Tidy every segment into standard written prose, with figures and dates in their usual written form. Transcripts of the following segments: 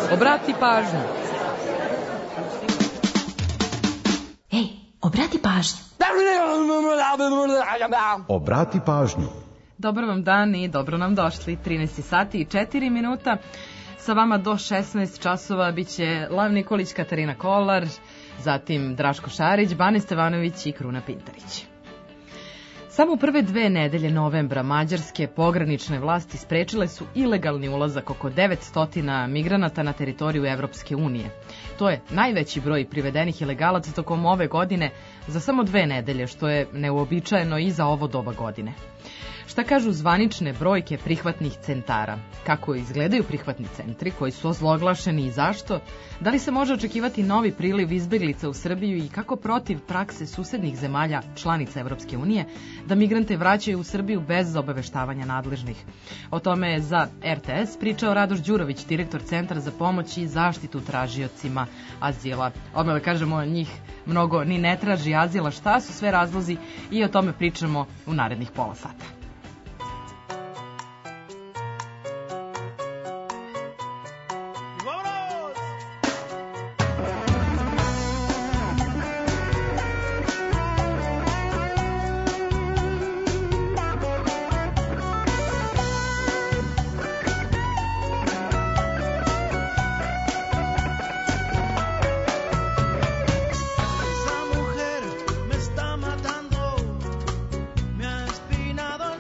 Obrati pažnju. Ej, obrati pažnju. Obrati pažnju. Dobar vam dan i dobro nam došli. 13 sati i 4 minuta. Sa vama do 16 časova biće Lav Nikolić, Katarina Kolar, zatim Draško Šarić, Bane Stevanović i Kruna Pintarić. Samo u prve 2 nedelje novembra mađarske pogranične vlasti sprečile su ilegalni ulazak oko 900 migranata na teritoriju Evropske unije. To je najveći broj privedenih ilegalaca tokom ove godine za samo 2 nedelje, što je neuobičajeno i za ovo doba godine. Šta kažu zvanične brojke prihvatnih centara? Kako izgledaju prihvatni centri, koji su ozloglašeni i zašto? Da li se može očekivati novi priliv izbeglica u Srbiju i kako protiv prakse susednih zemalja, članica Evropske unije, da migrante vraćaju u Srbiju bez obaveštavanja nadležnih? O tome je za RTS pričao Radoš Đurović, direktor Centra za pomoć i zaštitu tražiocima azila. Odmah da kažemo, njih mnogo ni ne traži azila, šta su sve razlozi, i o tome pričamo u narednih pola sata. Esa mujer me está matando, me ha espinado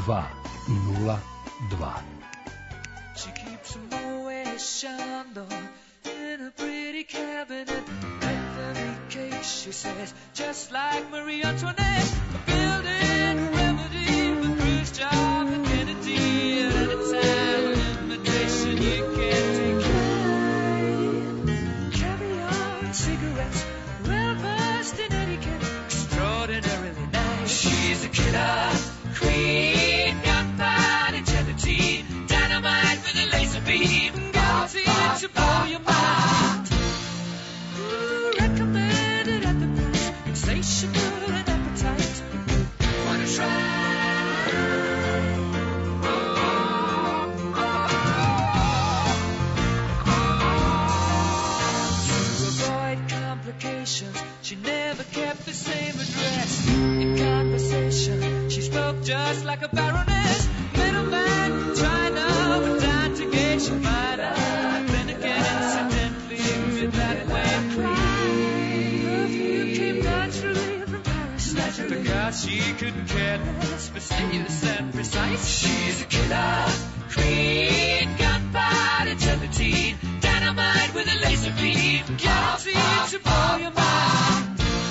She keeps a Moet Chandon in a pretty cabinet. Anthony cake, she says, just like Marie Antoinette. A building remedy for Khrushchev and Kennedy. At any time of invitation, you can take caviar and cigarettes, well versed in etiquette, extraordinarily nice. She's a killer queen, gunpowder gelatine, dynamite with a laser beam, guaranteed to blow your mind. Ooh, recommended at the booth, insatiable and appetite. Wanna try? To avoid complications, she never kept the same address. In conversation, she spoke just like a baroness. Middleman from China, but down to Geisha Minor. Then again, incidentally, with that way perfume came naturally from Paris. Because she couldn't care less, fastidious and precise. She's a killer queen, gunpowder gelatine, dynamite with a laser beam, guaranteed to blow your mind.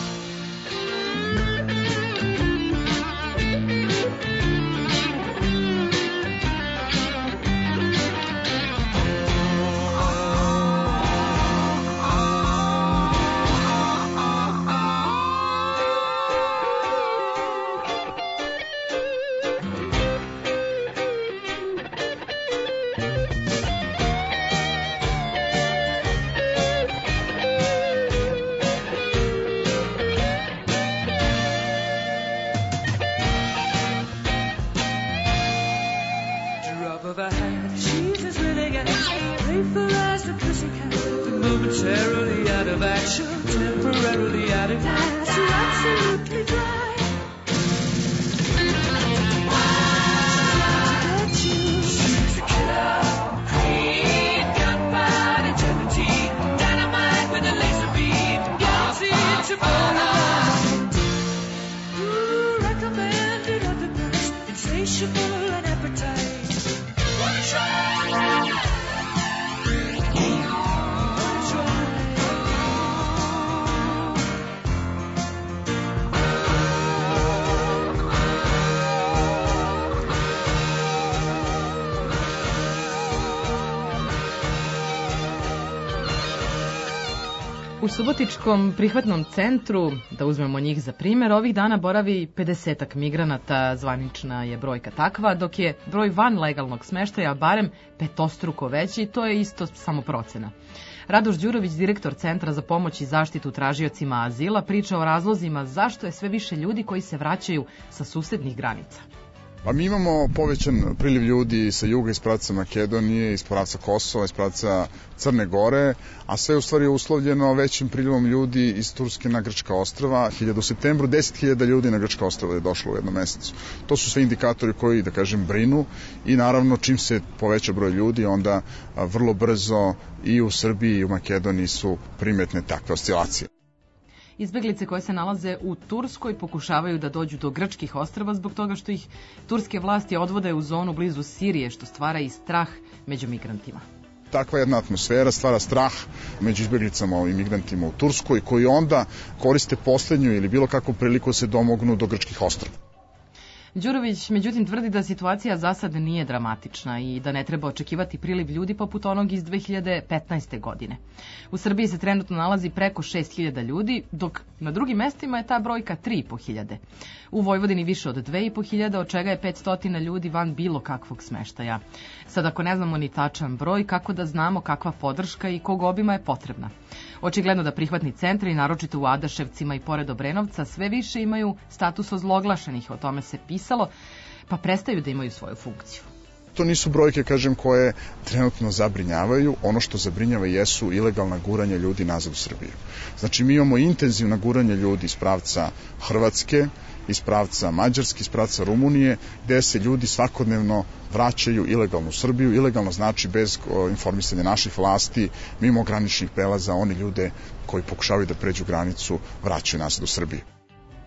Momentarily out of action, temporarily out of gas, you're absolutely dry. She's a killer queen, gunpowder gelatine, dynamite with a laser beam, guaranteed to blow your mind. Ooh, recommended at the best, insatiable and appetite. Wanna try? U Subotičkom prihvatnom centru, da uzmemo njih za primer, ovih dana boravi 50-ak migranata, zvanična je brojka takva, dok je broj van legalnog smeštaja barem petostruko veći, to je isto samo procena. Radoš Đurović, direktor Centra za pomoć i zaštitu tražiocima azila, priča o razlozima zašto je sve više ljudi koji se vraćaju sa susednih granica. Pa mi imamo povećan priliv ljudi sa juga, iz pravca Makedonije, iz pravca Kosova, iz pravca Crne Gore, a sve u stvari je uslovljeno većim prilivom ljudi iz Turske na Grčka ostrva. U septembru 10.000 ljudi na Grčka ostrva je došlo u jednom mesecu. To su sve indikatori koji, da kažem, brinu i naravno čim se poveća broj ljudi, onda vrlo brzo i u Srbiji i u Makedoniji su primetne takve oscilacije. Izbeglice koje se nalaze u Turskoj pokušavaju da dođu do grčkih ostrva zbog toga što ih turske vlasti odvode u zonu blizu Sirije, što stvara i strah među migrantima. Takva jedna atmosfera stvara strah među izbeglicama i migrantima u Turskoj, koji onda koriste poslednju ili bilo kakvu priliku da se domognu do grčkih ostrva. Đurović, međutim, tvrdi da situacija za sad nije dramatična i da ne treba očekivati priliv ljudi poput onog iz 2015. godine. U Srbiji se trenutno nalazi preko 6.000 ljudi, dok na drugim mestima je ta brojka 3.500. U Vojvodini više od 2.500, od čega je 500 ljudi van bilo kakvog smeštaja. Sad ako ne znamo ni tačan broj, kako da znamo kakva podrška i kog obima je potrebna? Očigledno da prihvatni centri, naročito u Adaševcima i pored Obrenovca, sve više imaju status ozloglašenih, o tome se pisalo, pa prestaju da imaju svoju funkciju. To nisu brojke, kažem, koje trenutno zabrinjavaju. Ono što zabrinjava jesu ilegalna guranja ljudi nazad u Srbiju. Znači, mi imamo intenzivna guranja ljudi iz pravca Hrvatske, iz pravca Mađarske, iz pravca Rumunije, gde se ljudi svakodnevno vraćaju ilegalno u Srbiju. Ilegalno znači bez informisanja naših vlasti, mimo graničnih prelaza, oni ljude koji pokušavaju da pređu granicu vraćaju nazad u Srbiju.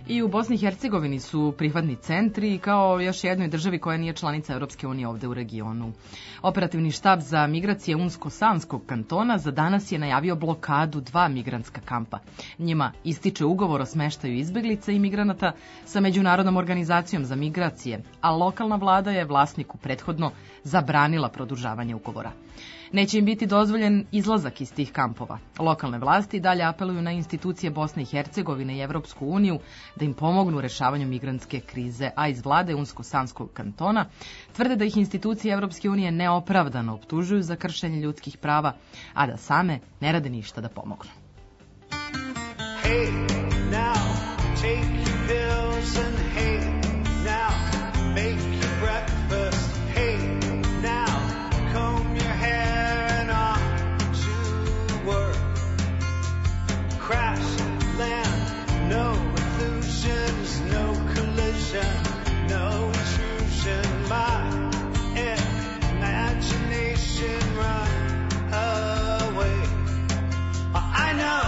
I u Bosni i Hercegovini su prihvatni centri kao još jednoj državi koja nije članica Europske unije ovde u regionu. Operativni štab za migracije Unsko-Sanskog kantona za danas je najavio blokadu 2 migrantska kampa. Njima ističe ugovor o smeštaju izbeglica i migranata sa Međunarodnom organizacijom za migracije, a lokalna vlada je vlasniku prethodno zabranila produžavanje ugovora. Neće im biti dozvoljen izlazak iz tih kampova. Lokalne vlasti dalje apeluju na institucije Bosne i Hercegovine i Evropsku uniju da im pomognu u rešavanju migrantske krize, a iz vlade Unsko-Sanskog kantona tvrde da ih institucije Evropske unije neopravdano optužuju za kršenje ljudskih prava, a da same ne rade ništa da pomognu. Hey, now, take your pills and hey, now, make your breakfast. Hey, now, comb your hair and off to work. Crash, land, no illusions, no collision, no intrusion. My imagination run away. I know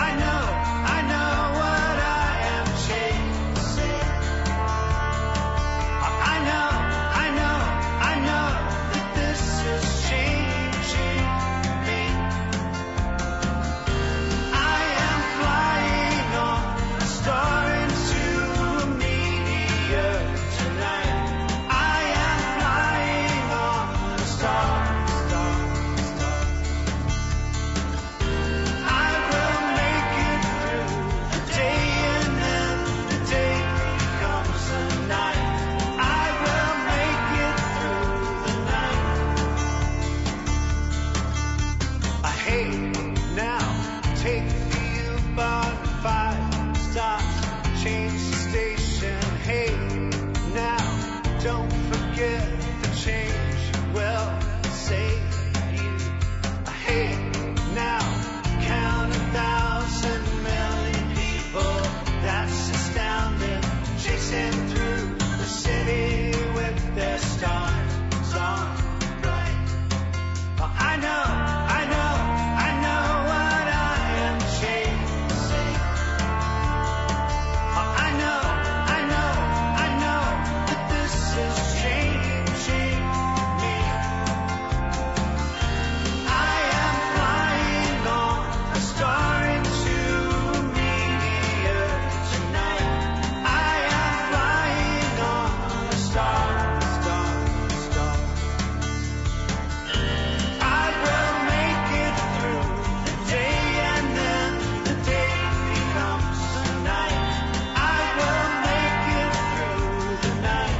what I am chasing. I know that this is changing me. I am flying on a star into a meteor tonight. I am flying on a star. I will make it through the day and then the day becomes the night. I will make it through the night. Hey, now, take the U-Bahn 5 stops, change the station. Hey, now, don't forget the change will save you. Hey, now, count 1,000 million people, that's astounding, chasing through the city with their stars on bright. I know what I am chasing. I know that this is changing me. I am flying on a star into a meteor tonight. I am flying on a star. I will make it through the day and then the day becomes the night. I will make it through the night.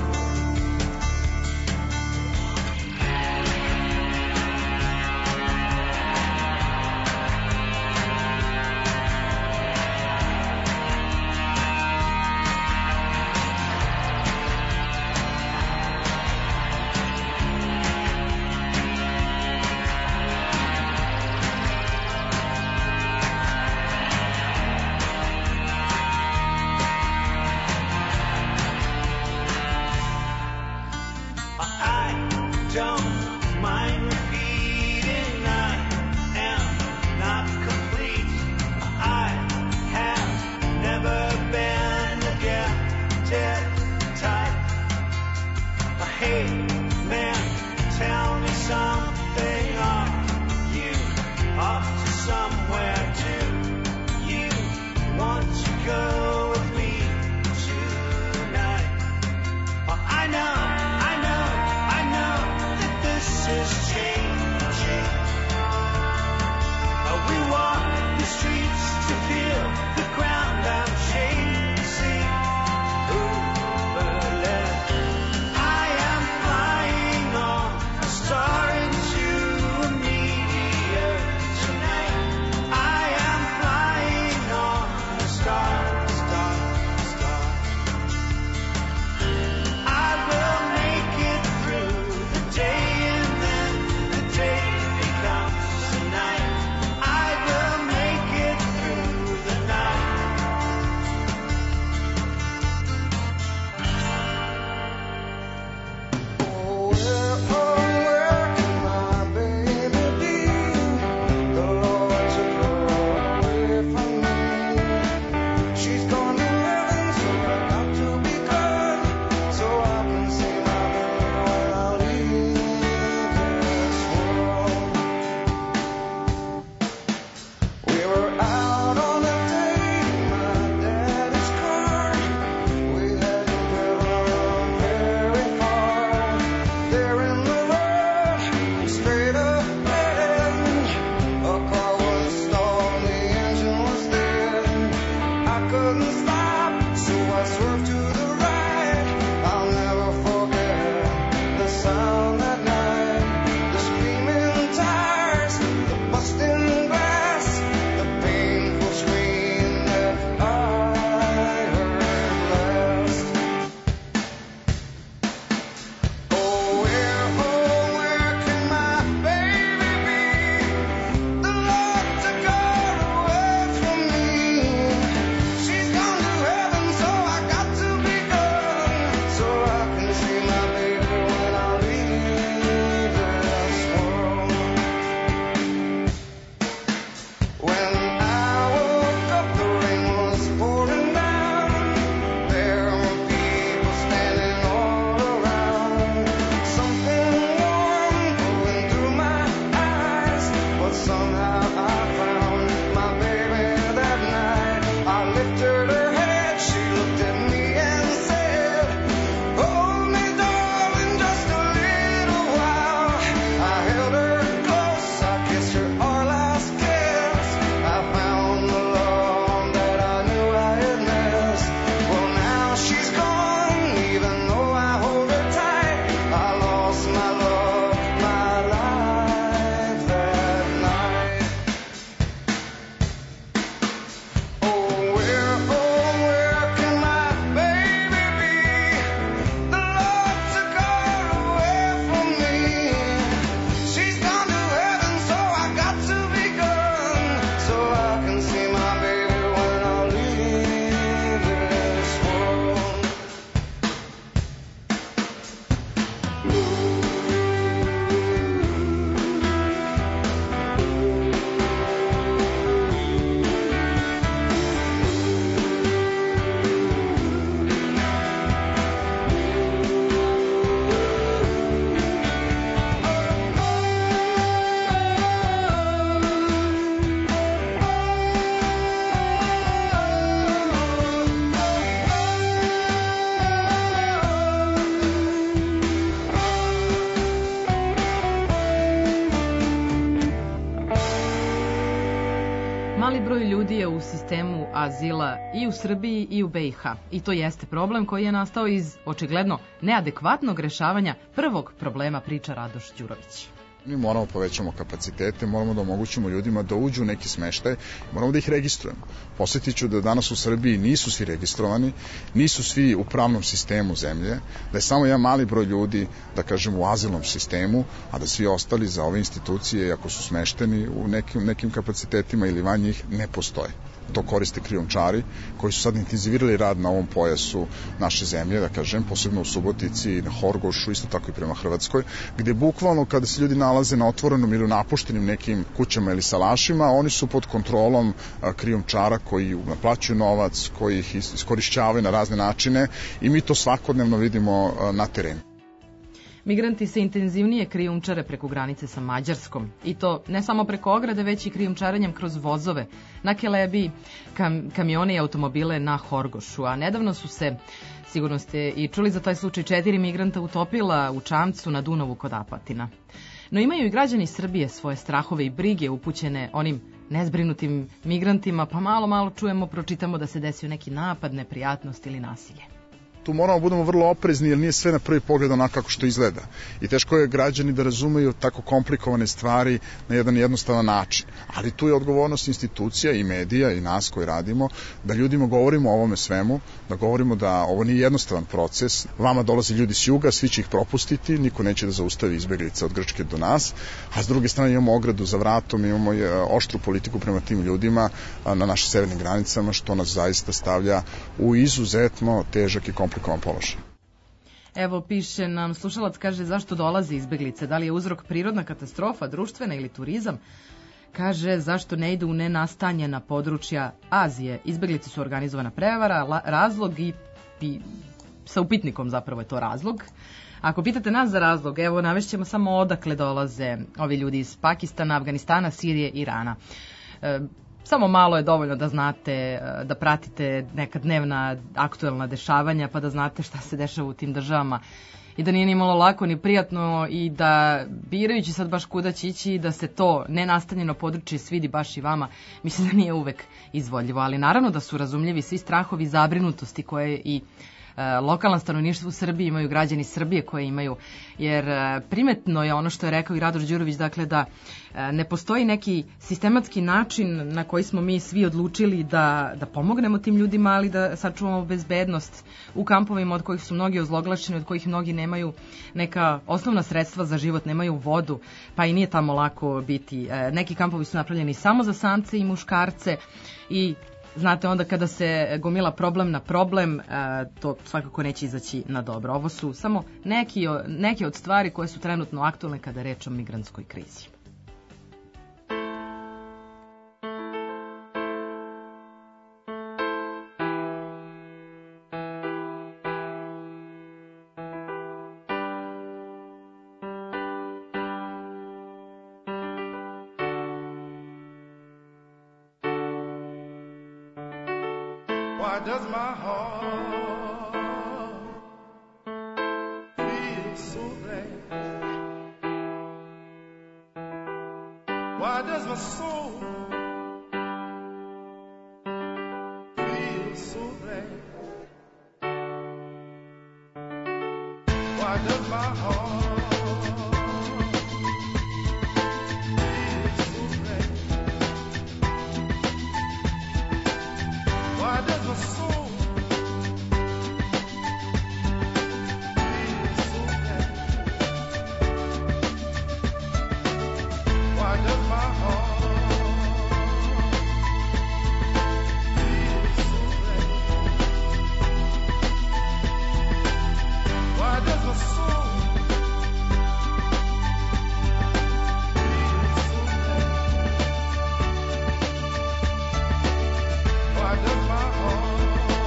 I don't mind repeating, I am not complete. I have never been a gifted type. Hey, man, tell me something. Are you off to somewhere? Do you want to go with me tonight? I know that ljudi je u sistemu azila i u Srbiji i u BiH. I to jeste problem koji je nastao iz očigledno neadekvatnog rešavanja prvog problema, priča Radoš Đurović. Mi moramo povećamo kapacitete, moramo da omogućimo ljudima da uđu u neki smeštaj, moramo da ih registrujemo. Posjetit ću da danas u Srbiji nisu svi registrovani, nisu svi u pravnom sistemu zemlje, da je samo jedan mali broj ljudi, da kažem, u azilnom sistemu, a da svi ostali za ove institucije, ako su smešteni u nekim kapacitetima ili van njih, ne postoje. To koriste krijumčari koji su sad intenzivirali rad na ovom pojasu naše zemlje, da kažem, posebno u Subotici, na Horgošu, isto tako i prema Hrvatskoj, gde bukvalno kada se ljudi nalaze na otvorenom ili napuštenim nekim kućama ili salašima, oni su pod kontrolom krijumčara koji naplaćuju novac, koji ih iskorišćavaju na razne načine i mi to svakodnevno vidimo na terenu. Migranti se intenzivnije krijumčare preko granice sa Mađarskom. I to ne samo preko ograde, već i krijumčarenjem kroz vozove, na Kelebiji, kamione i automobile na Horgošu. A nedavno su se, sigurno ste i čuli za taj slučaj, 4 migranta utopila u čamcu na Dunavu kod Apatina. No imaju i građani Srbije svoje strahove i brige upućene onim nezbrinutim migrantima, pa malo čujemo, pročitamo da se desio neki napad, neprijatnost ili nasilje. Tu moramo budemo vrlo oprezni jer nije sve na prvi pogled onako kako što izgleda. I teško je građani da razumeju tako komplikovane stvari na jedan jednostavan način. Ali tu je odgovornost institucija i medija i nas koji radimo da ljudima govorimo o ovome svemu, da govorimo da ovo nije jednostavan proces. Vama dolaze ljudi s juga, svi će ih propustiti, niko neće da zaustavi izbeglice od Grčke do nas, a s druge strane imamo ogradu za vratom, imamo oštru politiku prema tim ljudima na našim severnim granicama, što nas zaista stavlja u izuzetno težak i komplikovan položaj. Evo, piše nam slušalac, kaže, zašto dolaze izbeglice? Da li je uzrok prirodna katastrofa, društvena ili turizam? Kaže, zašto ne idu u nenastanjena područja Azije? Izbeglice su organizovana prevara, razlog i sa upitnikom zapravo je to razlog. Ako pitate nas za razlog, evo, navešćemo samo odakle dolaze ovi ljudi iz Pakistana, Afganistana, Sirije, Irana. Samo malo je dovoljno da znate, da pratite neka dnevna aktuelna dešavanja, pa da znate šta se dešava u tim državama. I da nije ni malo lako ni prijatno i da birajući sad baš kuda će ići i da se to nenastanjeno područje svidi baš i vama, mislim da nije uvek izvodljivo. Ali naravno da su razumljivi svi strahovi, zabrinutosti koje i lokalna stanovništva u Srbiji imaju, građani Srbije koje imaju, jer primetno je ono što je rekao i Radoš Đurović, dakle da ne postoji neki sistematski način na koji smo mi svi odlučili da pomognemo tim ljudima, ali da sačuvamo bezbednost u kampovima od kojih su mnogi ozloglašeni, od kojih mnogi nemaju neka osnovna sredstva za život, nemaju vodu, pa i nije tamo lako biti. Neki kampovi su napravljeni samo za samce i muškarce i znate, onda kada se gomila problem na problem, to svakako neće izaći na dobro. Ovo su samo neke od stvari koje su trenutno aktualne kada je reč o migrantskoj krizi. Why does my heart feel so glad? Why does my soul feel so glad? Why does my heart feel so glad? Why does my soul feel so glad? Why does my heart feel so glad? Why does my soul feel so glad? Why does my heart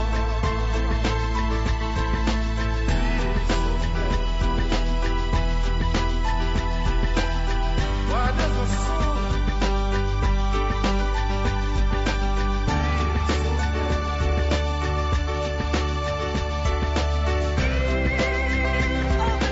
feel so glad? Why does my soul feel so glad?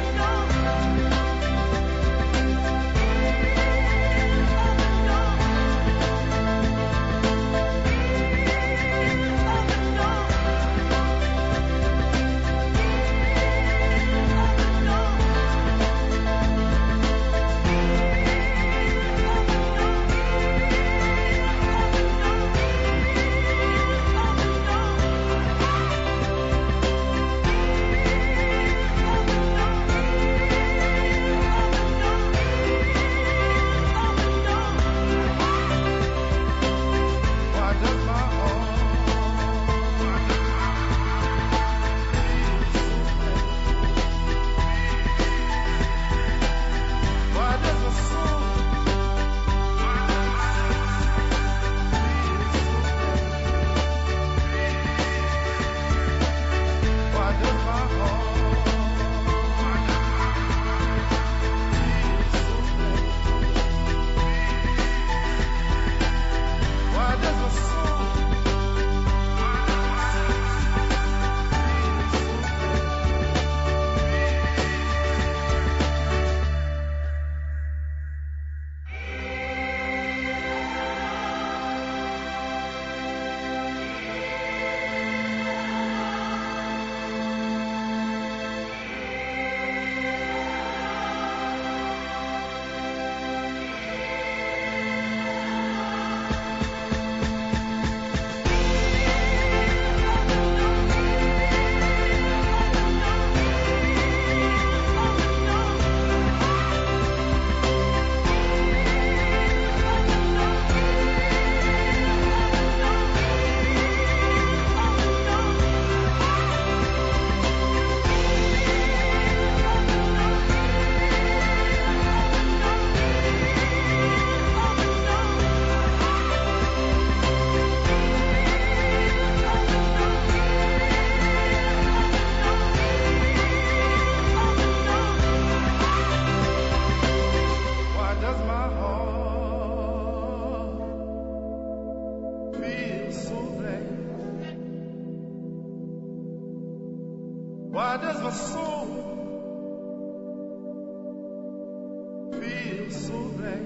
sauver.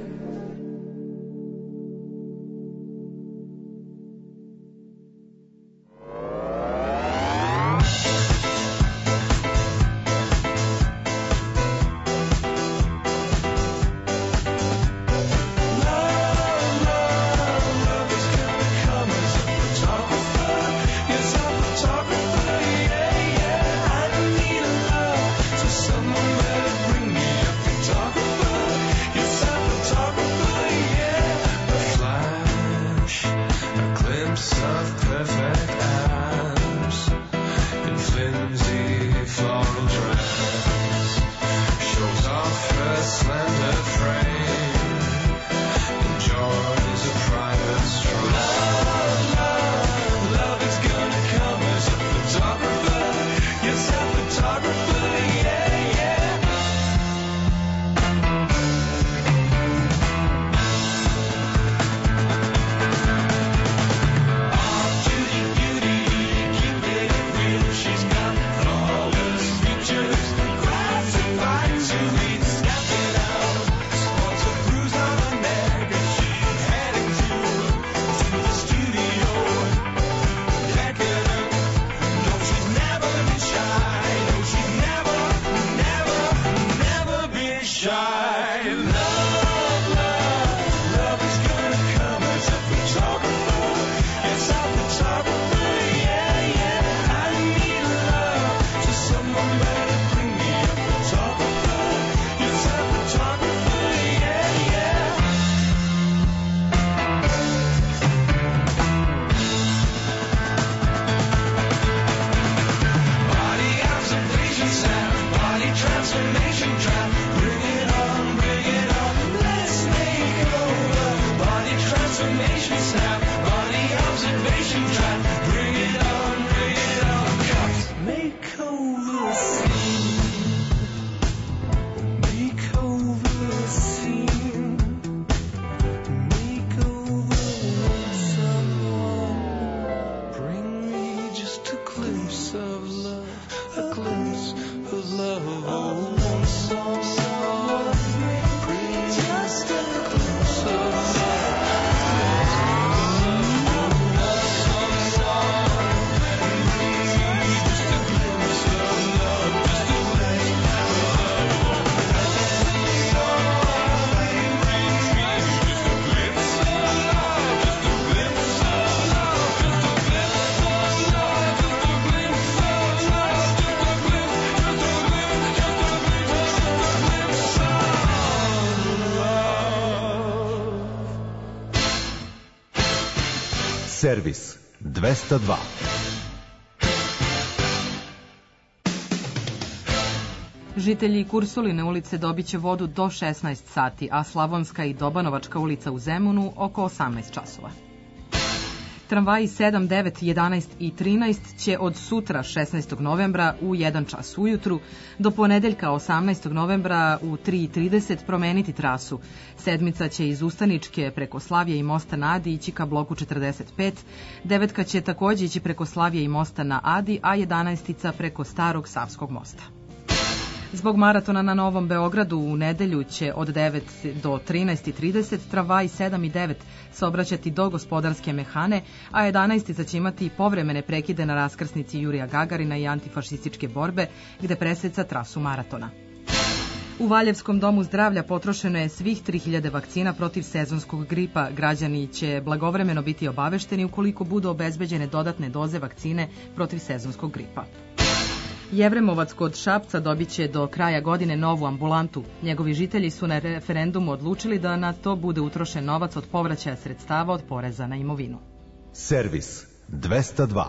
Servis 202. Žitelji Kursuline ulice dobit će vodu do 16 sati, a Slavonska i Dobanovačka ulica u Zemunu oko 18 časova. Tramvaji 7, 9, 11 i 13 će od sutra 16. novembra u 1 čas ujutru do ponedeljka 18. novembra u 3:30 promeniti trasu. Sedmica će iz Ustaničke preko Slavije i mosta na Adi ići ka bloku 45, devetka će takođe ići preko Slavije i mosta na Adi, a 11-tica preko Starog Savskog mosta. Zbog maratona na Novom Beogradu u nedelju će od 9 do 13:30 tramvaji 7 i 9 saobraćati do Gospodarske mehane, a 11-tica će imati povremene prekide na raskrsnici Jurija Gagarina i antifašističke borbe, gde preseca trasu maratona. U Valjevskom domu zdravlja potrošeno je svih 3000 vakcina protiv sezonskog gripa. Građani će blagovremeno biti obavešteni ukoliko budu obezbeđene dodatne doze vakcine protiv sezonskog gripa. Jevremovac kod Šapca dobit će do kraja godine novu ambulantu. Njegovi žitelji su na referendumu odlučili da na to bude utrošen novac od povraćaja sredstava od poreza na imovinu. Servis 202.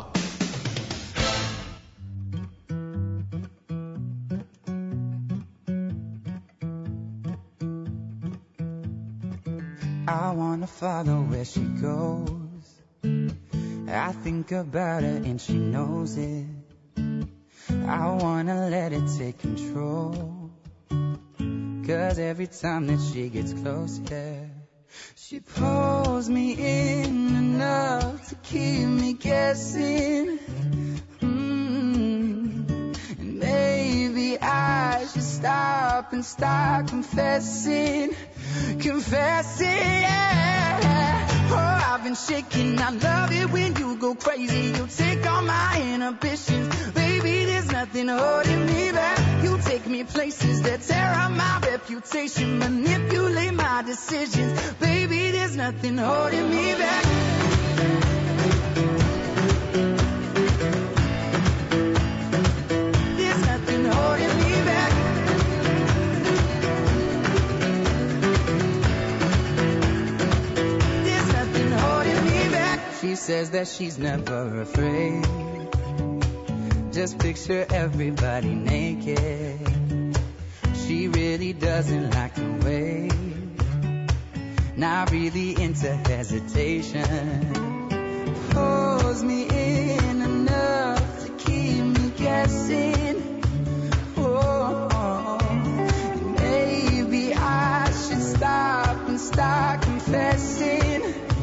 I wanna follow where she goes. I think about her and she knows it. I wanna let it take control. 'Cause every time that she gets close, yeah, she pulls me in enough to keep me guessing. And maybe I should stop stop and start confessing, yeah. Oh, I've been shaking, I love it when you go crazy. You take all my inhibitions, baby, there's nothing holding me back. You take me places that tear up my reputation, manipulate my decisions, baby, there's nothing holding me back. There's nothing holding me back. There's nothing holding me back. She says that she's never afraid. Just picture everybody naked. She really doesn't like to wait. Not really into hesitation. Pulls me in enough to keep me guessing. Oh, maybe I should stop and start confessing,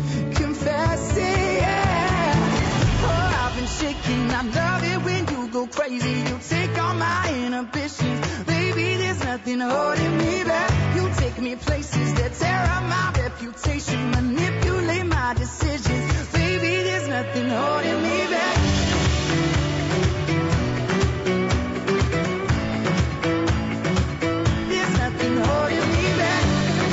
yeah. Oh, I've been shaking, I love it when you go crazy. You take all my inhibitions, baby, there's nothing holding me back. You take me places that tear up my reputation, manipulate my decisions, baby, there's nothing holding me back. There's nothing holding me back.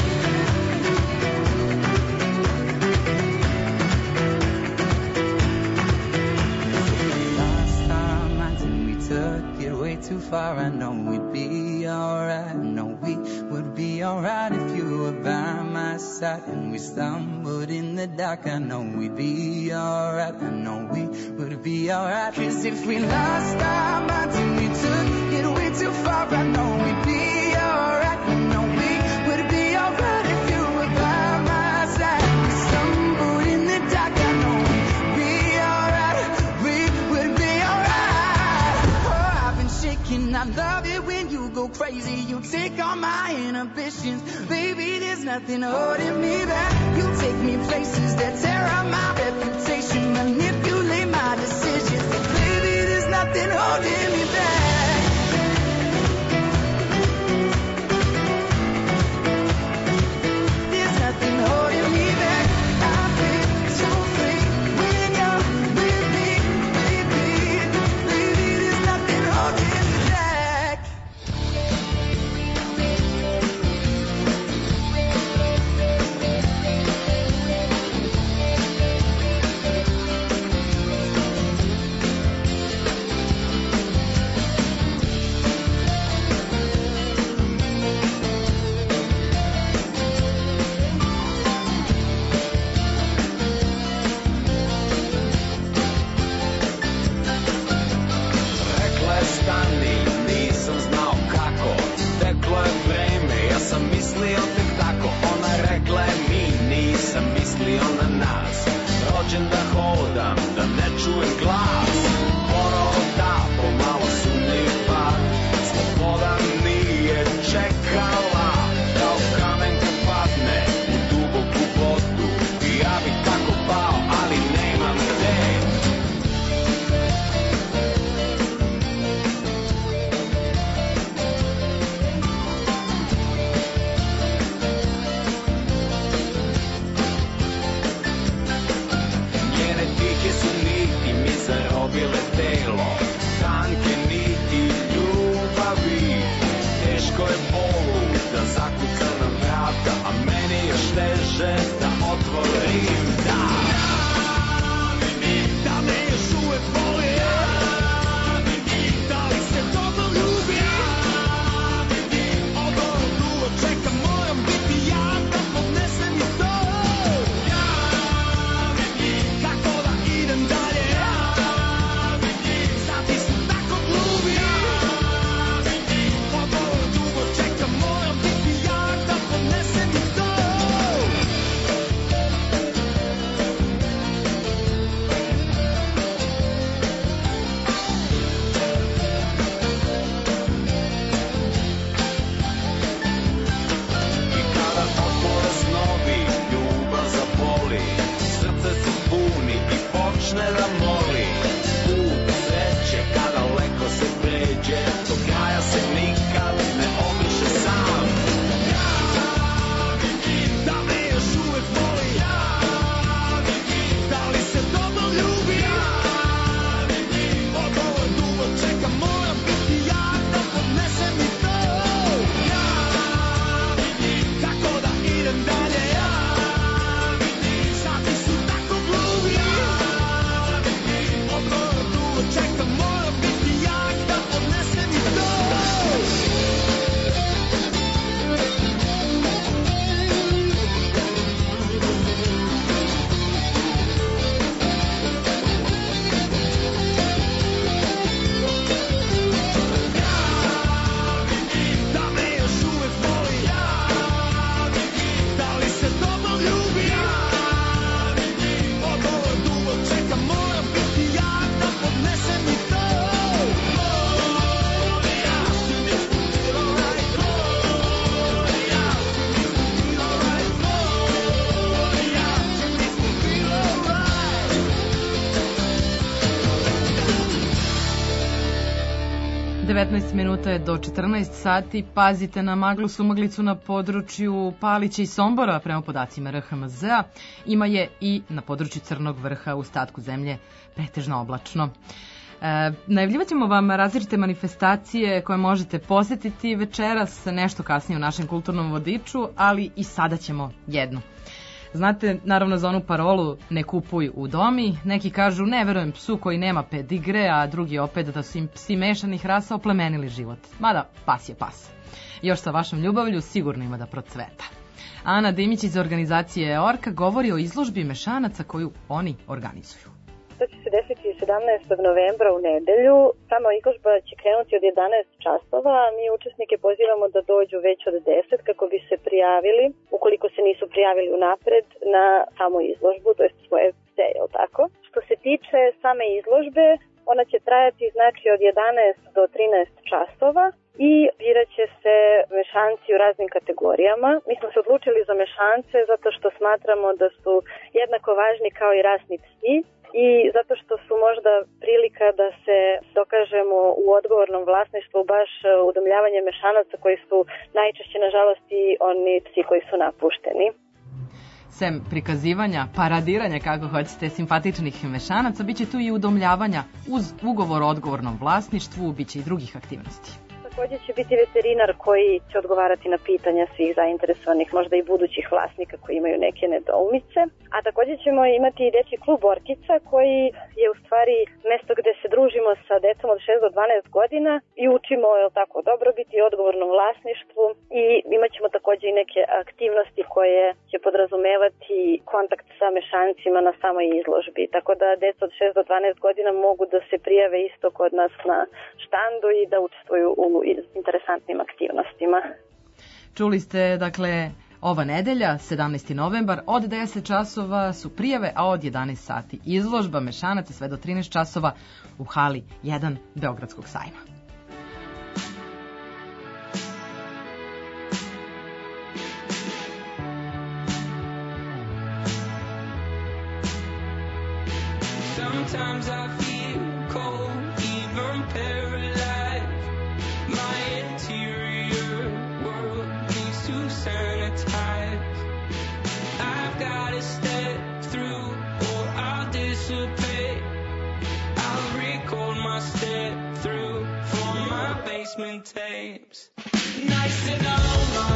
Last time I think we took it way too far. I know we'd be alright. I know we would be alright if you were by my side. And we stumbled in the dark. I know we'd be alright. I know we would be alright. 'Cause if we lost our minds and we took it way too far, I know we'd be alright. I know we would be alright if you were by my side. We stumbled in the dark. I know we'd be alright. We would be alright. Oh, I've been shaking. I love it when you go crazy. You take all my inhibitions, baby, there's nothing holding me back. You take me places that tear up my reputation, manipulate my decisions, baby, there's nothing holding me back. There's nothing holding me back. I feel so free when you're with me, baby, baby, there's nothing holding me back. 19 minuta je do 14 sati. Pazite na maglu sumaglicu na području Palića i Sombora, prema podacima RHMZ-a. Ima je i na području Crnog vrha, u ostatku zemlje pretežno oblačno. Najavljivat ćemo vam različite manifestacije koje možete posetiti večeras, nešto kasnije u našem kulturnom vodiču, ali i sada ćemo jednu. Znate, naravno, za onu parolu ne kupuj u domi, neki kažu ne verujem psu koji nema pedigre, a drugi opet da su im psi mešanih rasa oplemenili život. Mada, pas je pas. Još sa vašom ljubavlju sigurno ima da procveta. Ana Dimić iz organizacije Orka govori o izložbi mešanaca koju oni organizuju. To će se desiti 17. novembra u nedelju. Sama izložba će krenuti od 11 časova, a mi učesnike pozivamo da dođu već od 10 kako bi se prijavili, ukoliko se nisu prijavili unapred, na samu izložbu, to je svoje pse, je li tako? Što se tiče same izložbe, ona će trajati znači od 11 do 13 časova i birat će se mešanci u raznim kategorijama. Mi smo se odlučili za mešance zato što smatramo da su jednako važni kao i rasni psi, i zato što su možda prilika da se dokažemo u odgovornom vlasništvu baš udomljavanje mešanaca koji su najčešće, nažalost, i oni psi koji su napušteni. Sem prikazivanja, paradiranja, kako hoćete, simpatičnih mešanaca, bit će tu i udomljavanja uz ugovor o odgovornom vlasništvu, bit će i drugih aktivnosti. Također će biti veterinar koji će odgovarati na pitanja svih zainteresovanih, možda i budućih vlasnika koji imaju neke nedoumice. A također ćemo imati i dečji klub Orkica koji je u stvari mesto gde se družimo sa decom od 6 do 12 godina i učimo tako dobrobiti i odgovornom vlasništvu, i imat ćemo također i neke aktivnosti koje će podrazumevati kontakt sa mešancima na samoj izložbi. Tako da deca od 6 do 12 godina mogu da se prijave isto kod nas na štandu i da učestvuju u interesantnim aktivnostima. Čuli ste, dakle, ova nedelja, 17. novembar, od 10 časova su prijave, a od 11 sati izložba mešanaca sve do 13 časova u hali 1 Beogradskog sajma. Sometimes I feel cold, even paralyzed. My interior world needs to sanitize. I've got to step through or I'll dissipate. I'll record my step through for my basement tapes. Nice to know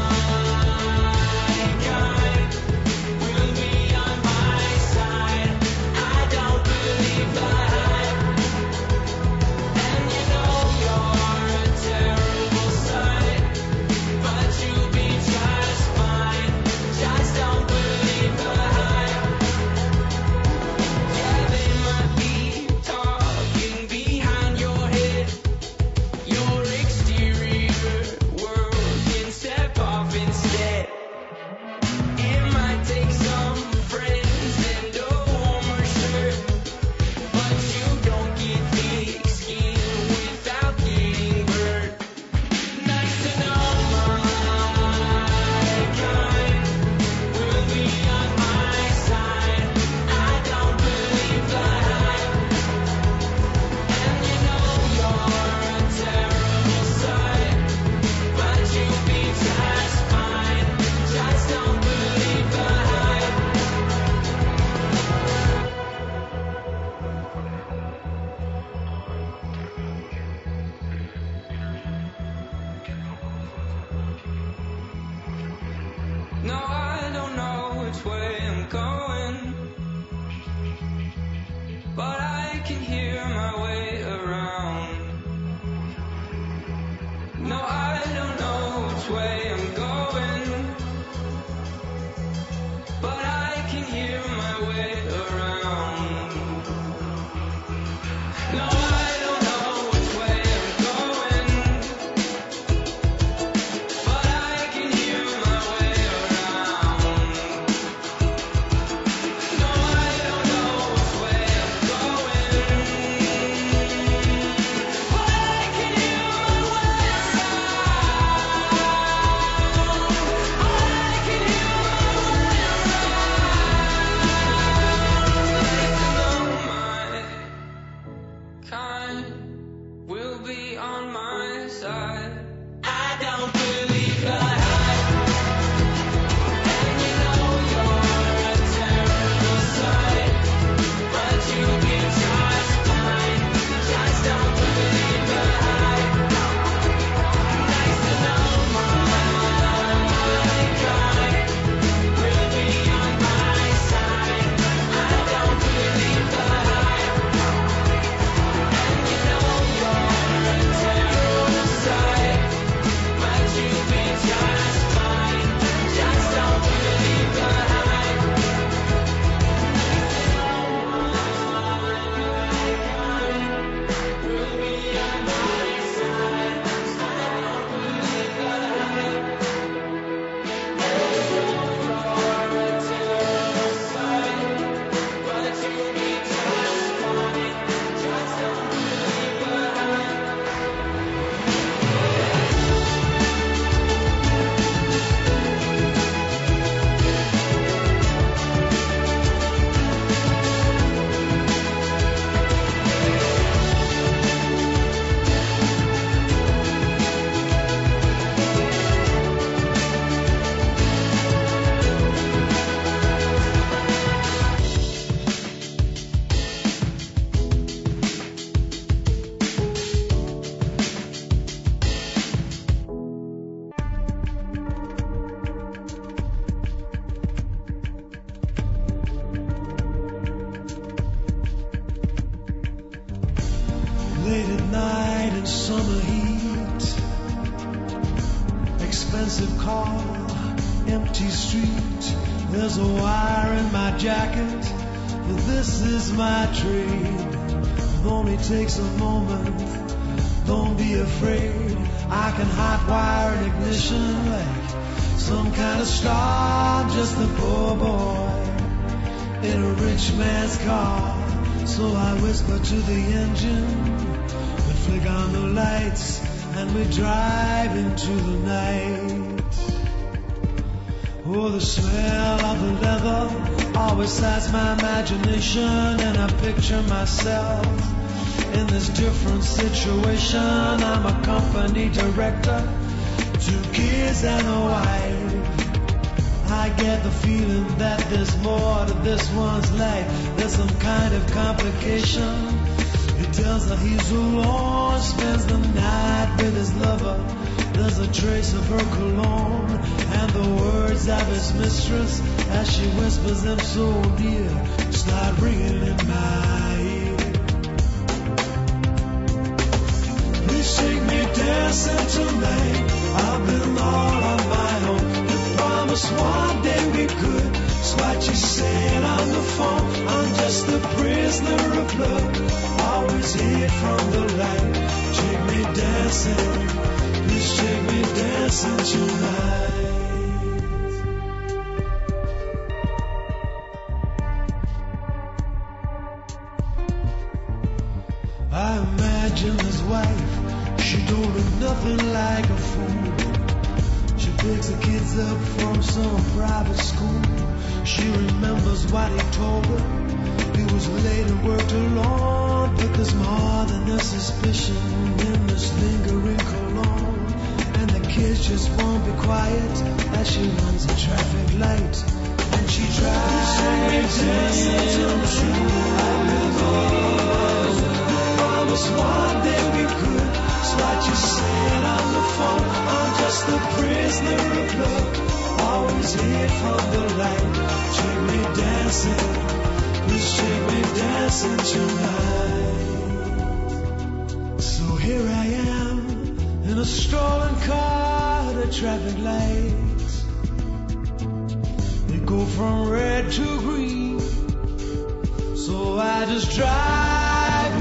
my kind will be on my side. I don't believe the hype. And you know you're a terrible sight, but you'll be just fine. Just don't believe the hype. Yeah, they might be talking behind your head. Your exterior world can step off instead. It might take some friends and a warmer shirt, but you don't get thick skin without getting burnt. Nice to know my kind will be on my side. I don't believe the hype. And you know you're a terrible sight, but you'll be just fine. Just don't believe the hype. No, I don't know which way I'm going, but I can hear my way around. No, I don't know which way I'm going, but I can hear my way around. No, I don't know which way I'm going, but I can hear my way around. No, I don't know which way I'm going, but I can hear my way around. night in summer heat. Expensive car, empty street. There's a wire in my jacket, but this is my trade. It only takes a moment, don't be afraid. I can hotwire an ignition like some kind of star. I'm just a poor boy in a rich man's car. So I whisper to the engine, we flick on the lights, and we drive into the night. Oh, the smell of the leather always excites my imagination, and I picture myself in this different situation. I'm a company director, 2 kids and a wife. I get the feeling that there's more to this one's life. There's some kind of complication. He tells her he's alone, spends the night with his lover. There's a trace of her cologne and the words of his mistress as she whispers them so near, start ringing in my ear. Please take me dancing tonight. I've been all on my own. You promised one day we could. It's what you said on the phone. I'm just a prisoner of love, always hid from the light. Take me dancing. Please take me dancing tonight. I imagine his wife, she don't look nothing like a fool. She picks the kids up from some private school. She remembers what he told her. He was late and worked alone, but there's more than a suspicion in this lingering cologne. And the kids just won't be quiet as she runs a traffic light. And she drives dancing to the promise one day we could. It's what you said on the phone. I'm just a prisoner of love, always hid from the light. Take me dancing, please take me dancing tonight. So here I am in a stolen car at a traffic light. They go from red to green, so I just drive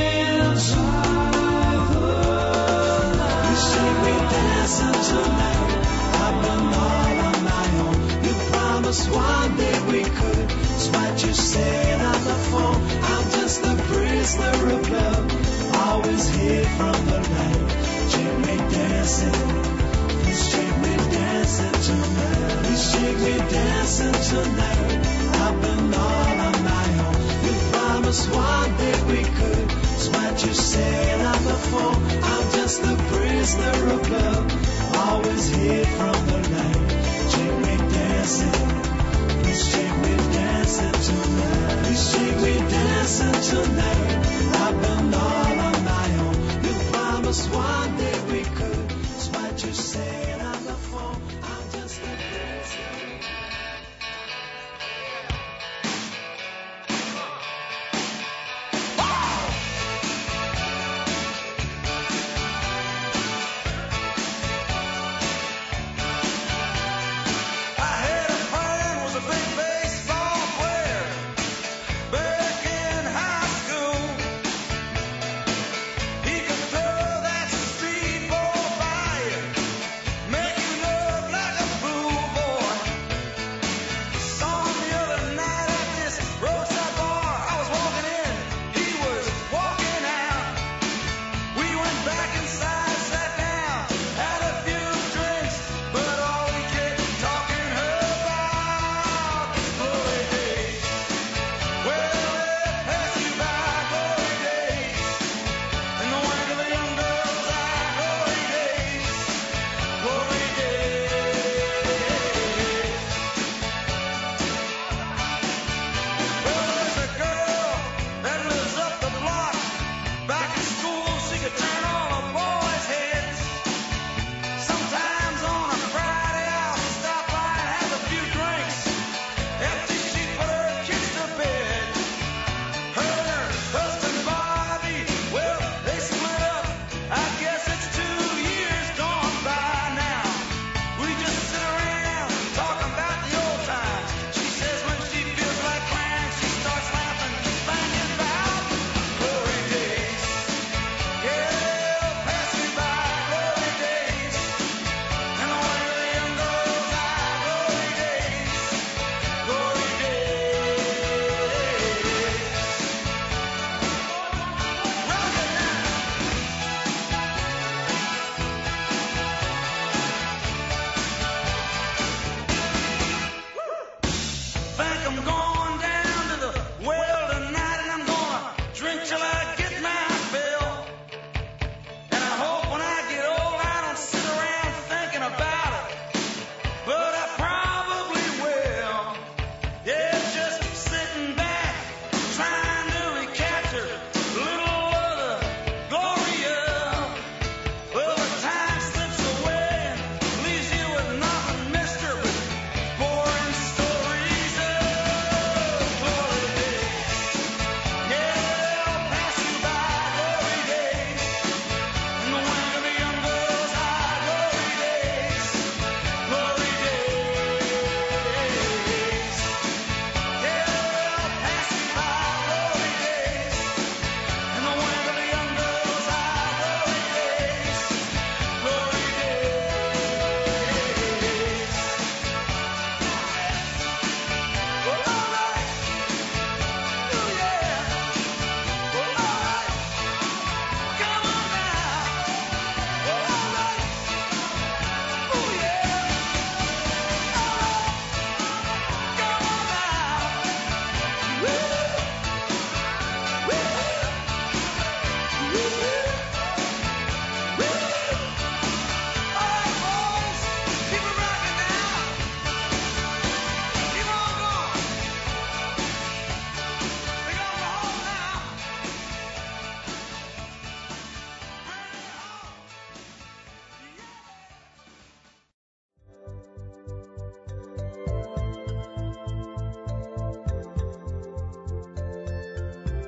inside the night. Please take me dancing tonight. I've been all on my own. You promised one day we could. It's what you said on the phone. I'm just a prisoner of love, always hid from the light. Take me dancing. Please take me dancing tonight. Please take me dancing tonight. I've been all on my own. You promised one day we could. It's what you said on the phone. I'm just a prisoner of love, always hid from the light. Take me dancing. Please take me dancing tonight. Please take me dancing tonight. I've been all on my own. You promised one day we could. It's what you said on the phone. I'm just a prisoner.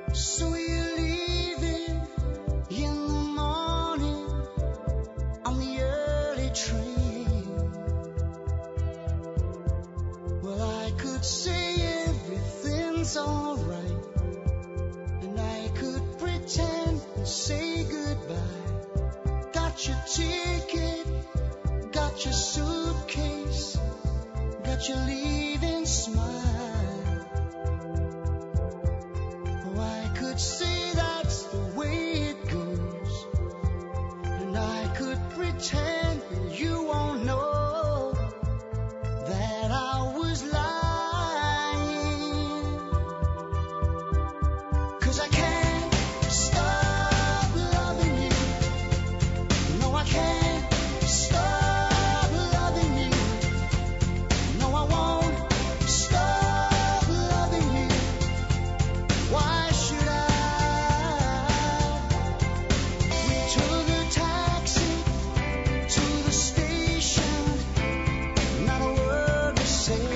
So you're leaving in the morning on the early train. Well, I could say everything's alright, and I could pretend and say goodbye. Got your ticket, got your suitcase, got your leaving smile. Oh, I could say that's the way it goes, and I could pretend you won't know that I was lying. 'Cause I can't stop loving you. No, I can't stop loving you. No, I won't stop loving you. Why should I? We took a taxi to the station, not a word to say.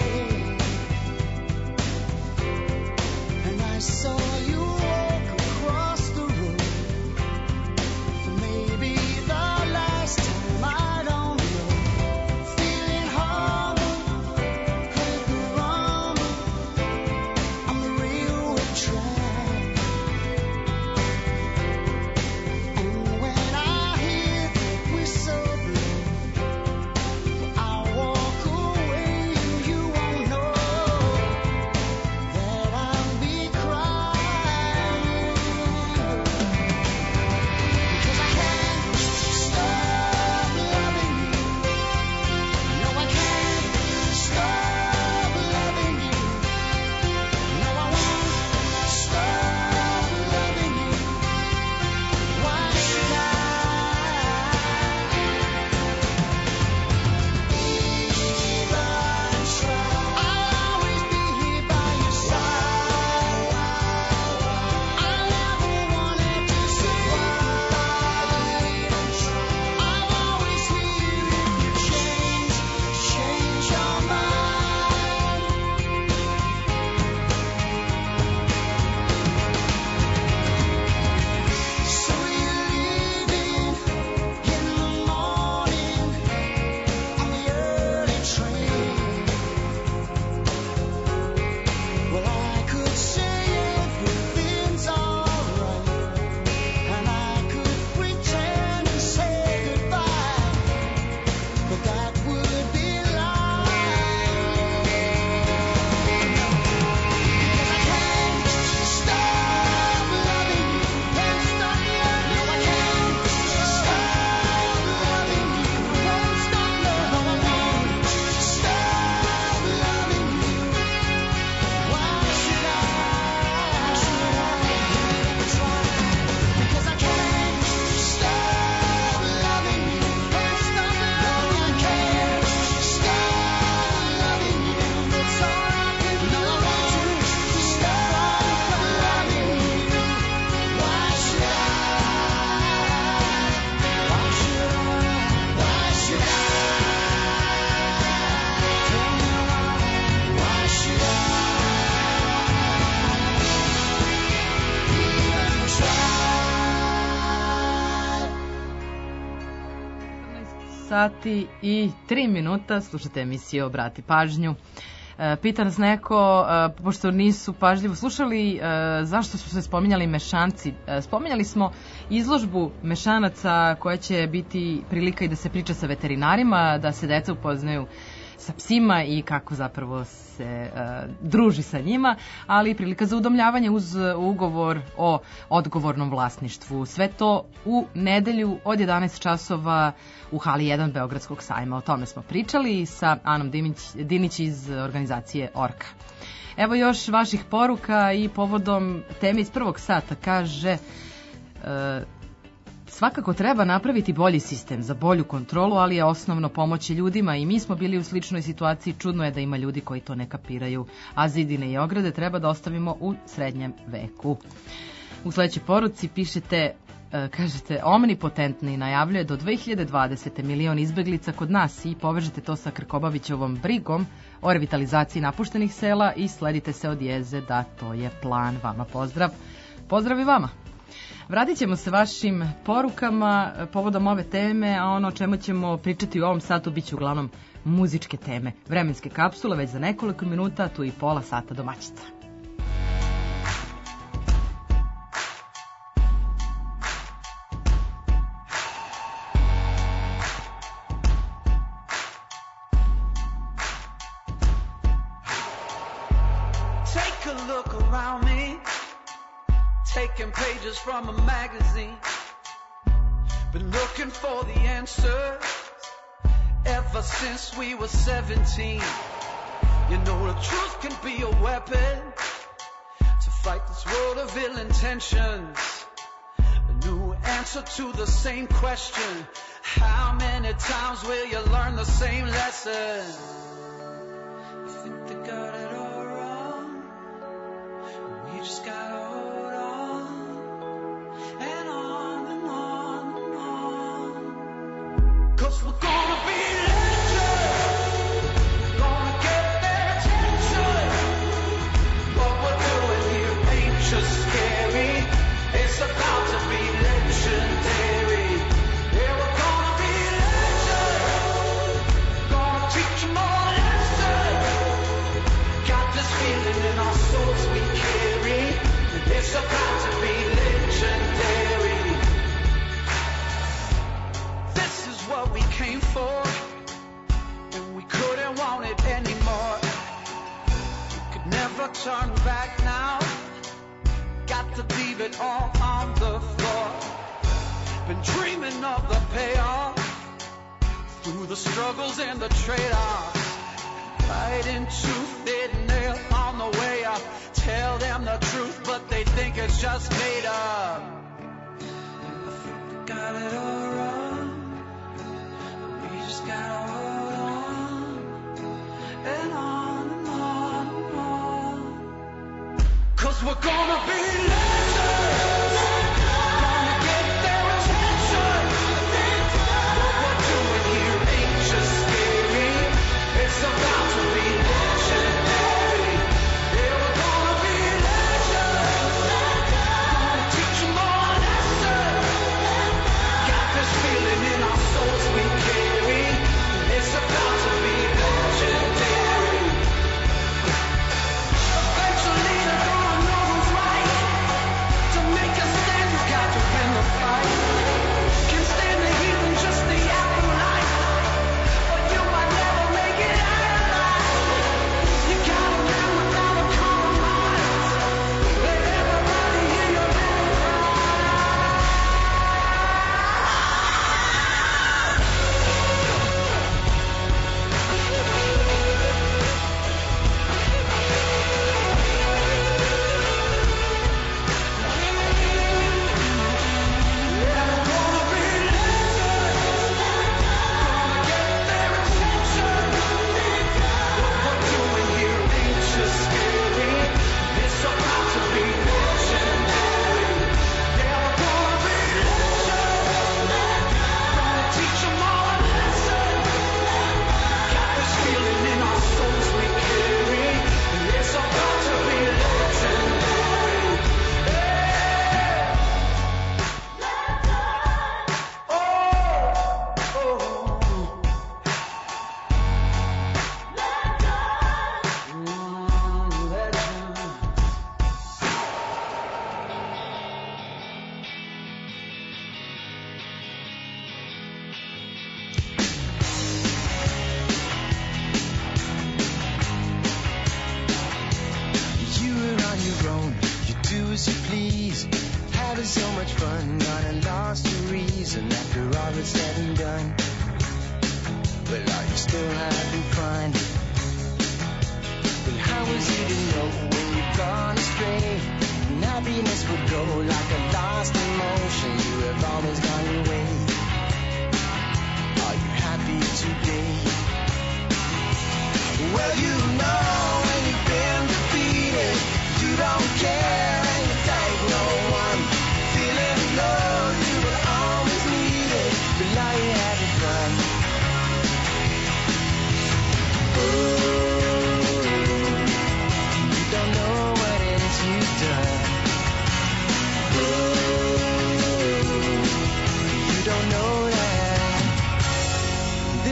And I saw you walk across the road for maybe the last time, I don't know. Feeling horrible, heard the rumble on the railway track. And when I hear the whistle blow, I'll walk away and you won't know that I'll be crying. Because I can't stop loving you. No, I can't stop loving you. No, I won't stop loving you. Why should I? Even try. I'll always be here by your side. I never wanted to say goodbye. I'm always here if you change your mind. So you're leaving in the morning on the early train. Well, I could say everything's alright, and I could pretend to say goodbye, but that would be lying. Because I can't stop loving you. Can't stop loving you. No, I can't stop loving you. Won't stop loving you. No, I won't stop loving you. Why should I? Because I can't stop loving you. Can't stop loving you. I can't stop loving you. It's all I can do. No, I won't stop loving you. Why should I? Why should I? Why should I? Tell me why should I? Even try. Sati i 3 minuta, slušate emisiju Obrati pažnju. Pita nas neko, pošto nisu pažljivo slušali, zašto su se spominjali mešanci. Spominjali smo izložbu mešanaca koja će biti prilika i da se priča sa veterinarima, da se deca upoznaju sa psima i kako zapravo se druži sa njima, ali i prilika za udomljavanje uz ugovor o odgovornom vlasništvu. Sve to u nedelju od 11 časova u hali 1 Beogradskog sajma. O tome smo pričali sa Anom Dinić iz organizacije Orka. Evo još vaših poruka i povodom teme iz prvog sata. Kaže, svakako treba napraviti bolji sistem za bolju kontrolu, ali je osnovno pomoći ljudima i mi smo bili u sličnoj situaciji. Čudno je da ima ljudi koji to ne kapiraju, a zidine i ograde treba da ostavimo u srednjem veku. U sledećoj poruci pišete, kažete, omnipotentni najavljuje do 2020. milion izbeglica kod nas i povežete to sa Krkobabićevom brigom o revitalizaciji napuštenih sela i sledite se od jeze da to je plan. Vama pozdrav. Pozdrav i vama. Vratit ćemo se vašim porukama povodom ove teme, a ono o čemu ćemo pričati u ovom satu bit će uglavnom muzičke teme. Vremenske kapsule već za nekoliko minuta, tu i pola sata domaćica. Taking pages from a magazine, been looking for the answers ever since we were 17. You know the truth can be a weapon to fight this world of ill intentions. A new answer to the same question: how many times will you learn the same lesson? You think they got it all wrong? We just gotta hold on and on and on and on. 'Cause we're gonna be legends, gonna get their attention. What we're doing here ain't just scary, it's about to be legendary. Yeah, we're gonna be legends, gonna teach them all a lesson. Got this feeling in our souls we carry, it's about to be legendary. This is what we came for, and we couldn't want it anymore. You could never turn back now, got to leave it all on the floor. Been dreaming of the payoff, through the struggles and the trade-offs. Fighting tooth and nail on the way up. Tell them the truth, but they think it's just made up. I think we got it all wrong. We just gotta hold on and on and on and on. 'Cause we're gonna be legends, gonna get their attention. What we're doing here ain't just scary, it's about to be legendary. Yeah, we're gonna be legends, gonna teach them all a lesson. Got this feeling in our souls we carry, it's about to be legendary. Eventually they're gonna know who's right. To make a stand, you got to win the fight. Can't stand the heat and just the afterlife, or you might never make it out alive. You gotta live without a compromise. Let everybody hear your battle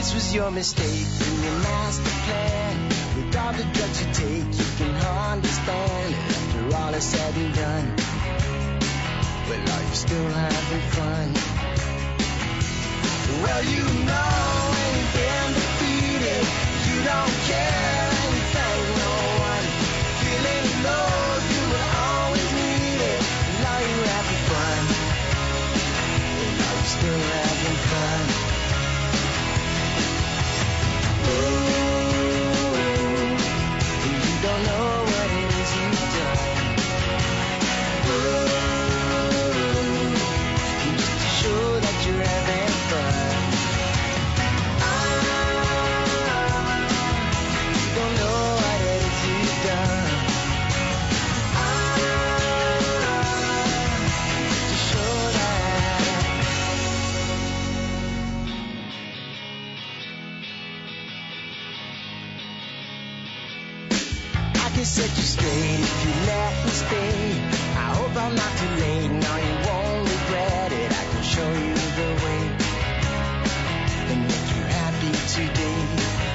this was your mistake in your master plan. With all the drugs you take, you can understand. After all is said and done, well, are you still having fun? Well, you know when you've been defeated, you don't care and you thank no one. Feeling low, you will always need it. And are you having fun? And are you still having fun? Ooh, you don't know what it is you've done. Ooh, just to show that you're having fun. Set you straight if you let me stay. I hope I'm not too late. No, you won't regret it. I can show you the way and make you happy today.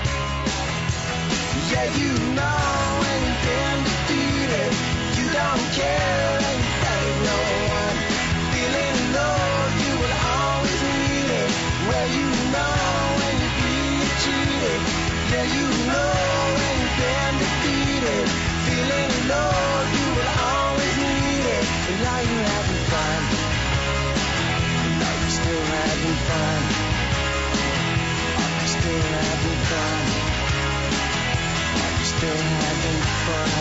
Yeah, you know when you've been defeated, you don't care and you thank no one. Feeling low, you will always need it. Well, you know when you're being cheated. Yeah, you know when you've been defeated. Feeling low, you will always need it. And are you having fun? And are you still having fun? Are you still having fun? Are you still having fun?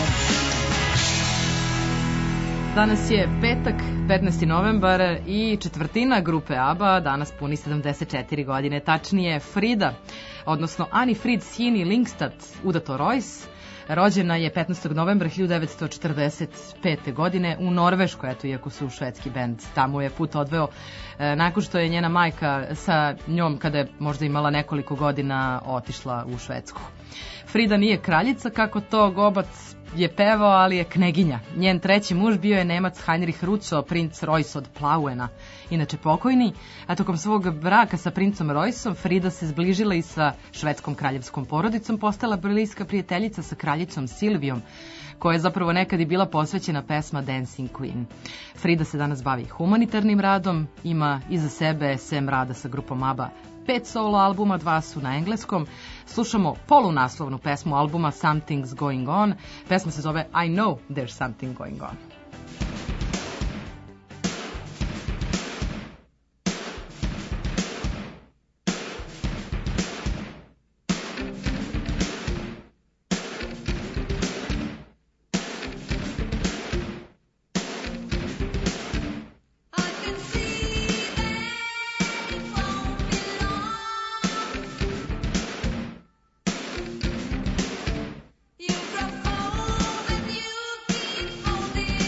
Danas je petak, 15. novembar i četvrtina grupe ABBA danas puni 74 godine, tačnije Frida, odnosno Anni Frid Heaney Lyngstad Udato Royce, rođena je 15. novembra 1945. godine u Norveškoj, eto, iako su švedski bend, tamo je put odveo nakon što je njena majka sa njom, kada je možda imala nekoliko godina, otišla u Švedsku. Frida nije kraljica, kako to Gobac je pevao, ali je kneginja. Njen treći muž bio je Nemac Heinrich Russo, princ Royce od Plauena, inače pokojni, a tokom svog braka sa princom Royceom Frida se zbližila i sa švedskom kraljevskom porodicom, postala bliska prijateljica sa kraljicom Silvijom, koja je zapravo nekad i bila posvećena pesma Dancing Queen. Frida se danas bavi humanitarnim radom, ima iza sebe, sem rada sa grupom ABBA, 5 solo albuma, 2 su na engleskom. Slušamo polunaslovnu pesmu albuma Something's Going On. Pesma se zove I Know There's Something Going On. You broke home and you keep holding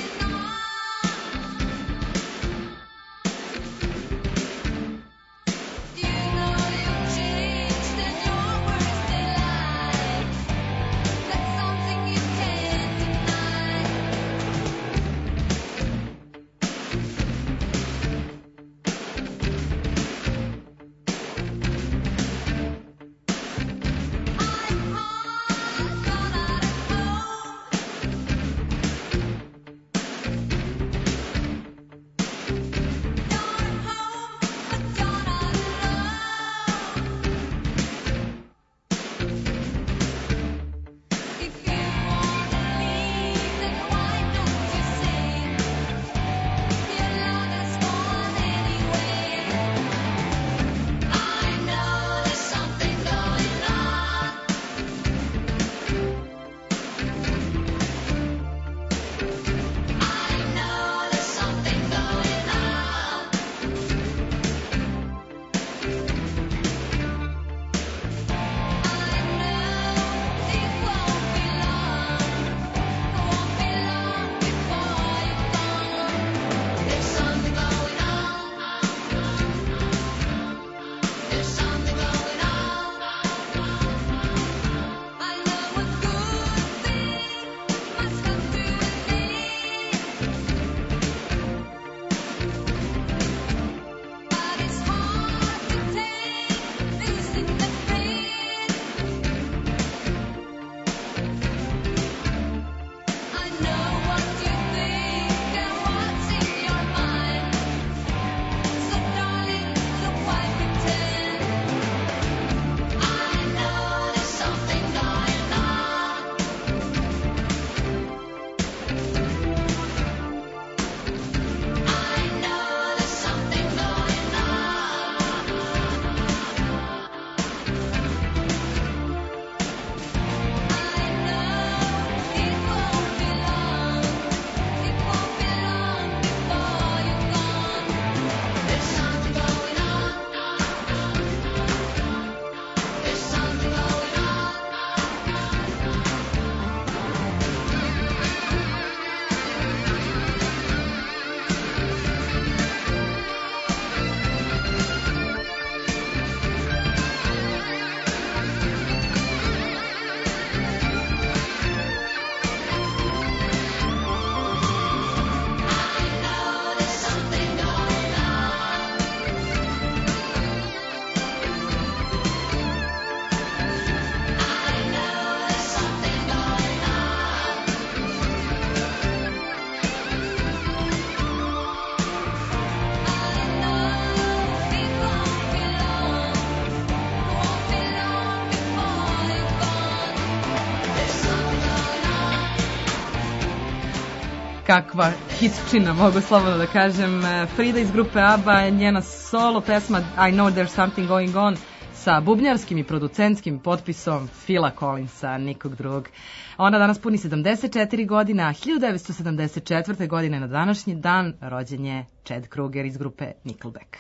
kakva hitčina, mogu slobodno da kažem. Frida iz grupe ABBA, njena solo pesma I Know There's Something Going On sa bubnjarskim i producentskim potpisom Phila Collinsa, nikog drugog. Ona danas puni 74 godine, a 1974. godine na današnji dan rođen je Chad Kroeger iz grupe Nickelback.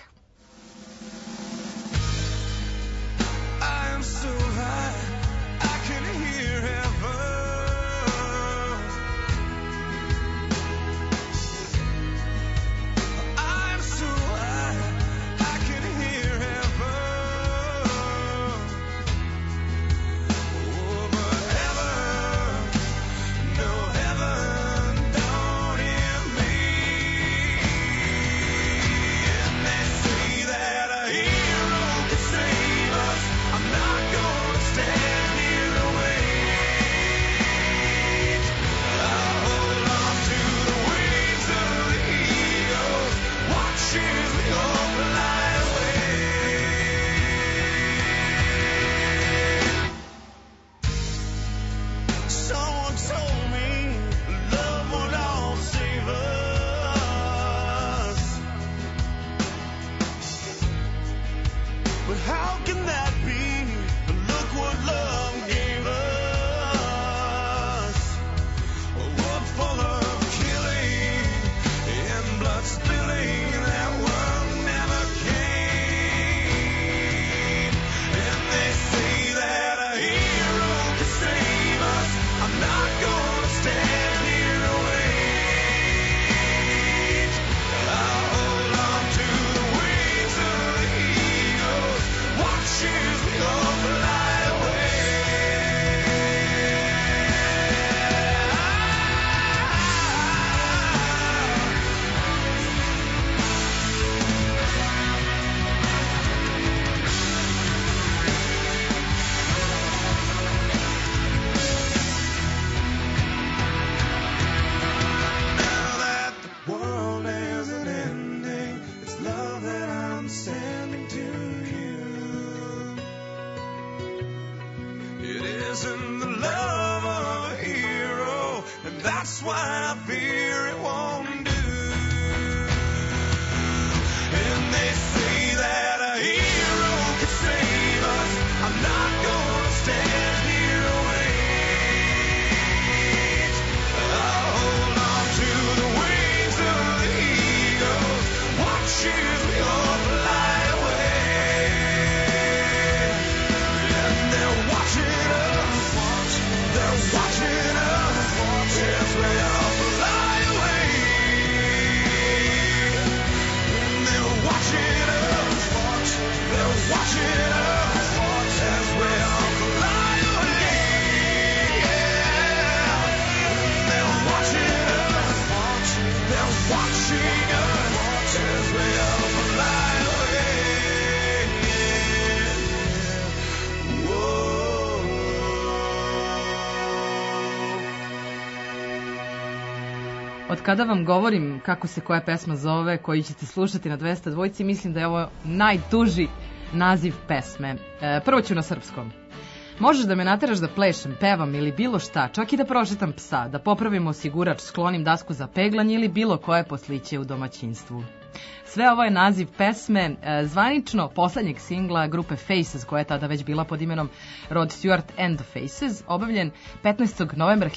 Od kada vam govorim kako se koja pesma zove, koju ćete slušati na 202, mislim da je ovo najduži naziv pesme. Prvo ću na srpskom. Možeš da me nateraš da plešem, pevam ili bilo šta, čak i da prošetam psa, da popravim osigurač, sklonim dasku za peglanje ili bilo koje posliće u domaćinstvu. Sve ovo je naziv pesme zvanično poslednjeg singla grupe Faces, koja je tada već bila pod imenom Rod Stewart and the Faces, objavljen 15. novembra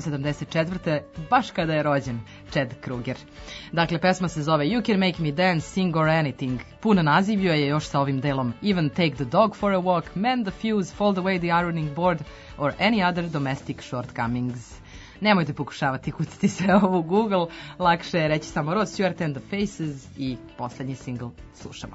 1974. baš kada je rođen Chad Kroeger. Dakle, pesma se zove You Can Make Me Dance, Sing or Anything. Pun naziv je još sa ovim delom Even Take the Dog for a Walk, Mend the Fuse, Fold Away the Ironing Board or Any Other Domestic Shortcomings. Nemojte pokušavati kucati sve ovo u Google, lakše je reći samo Rod Stewart and the Faces i poslednji single slušamo.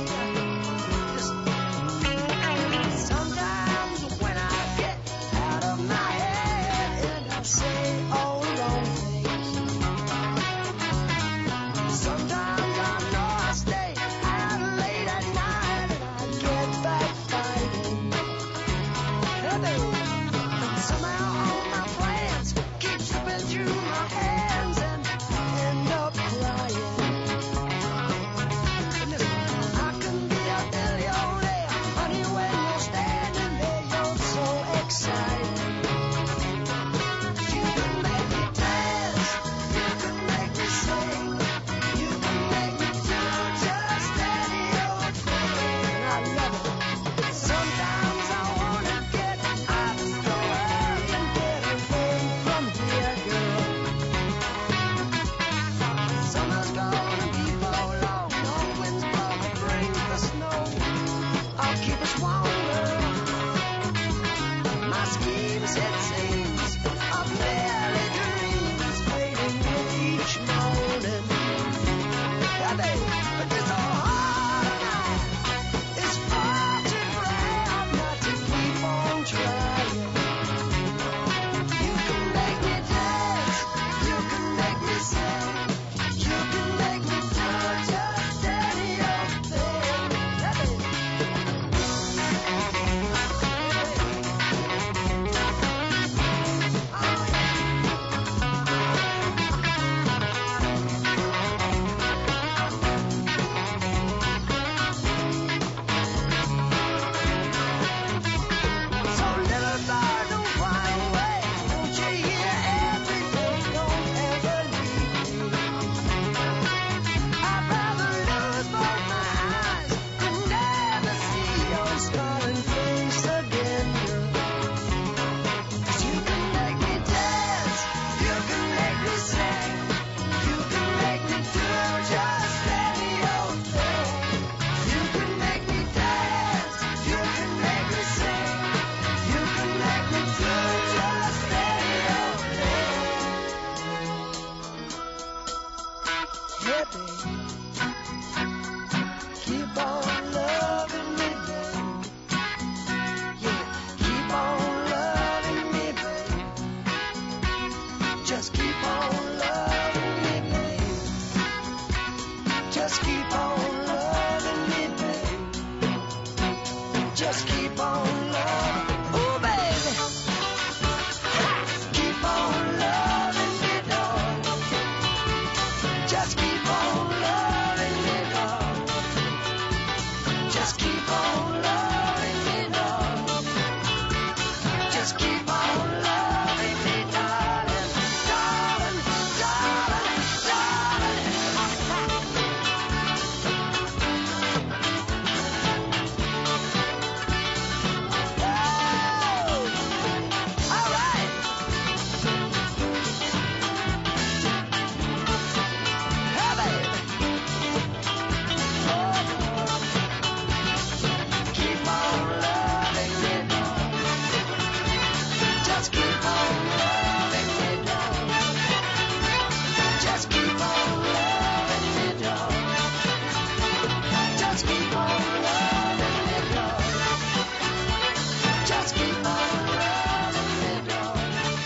Sometimes when I get out of Yeah, baby. Keep on loving me, baby. Yeah, keep on loving me, baby. Just keep on loving me, baby. Just keep on loving me, baby. Just keep on loving. Oh, baby. Keep on loving me, dog. Just keep on loving me, dog. Just keep on loving me, dog. Just keep on loving me, darling, darling, darling, darling. Oh, all right. Hey, baby. Keep on loving me, dog. Just keep on loving me, dog. Just keep on loving me, dog. Just keep on loving me, dog. Just keep on loving me, dog.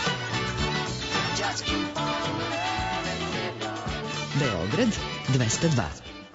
Just keep on loving me, dog. Beograd 202.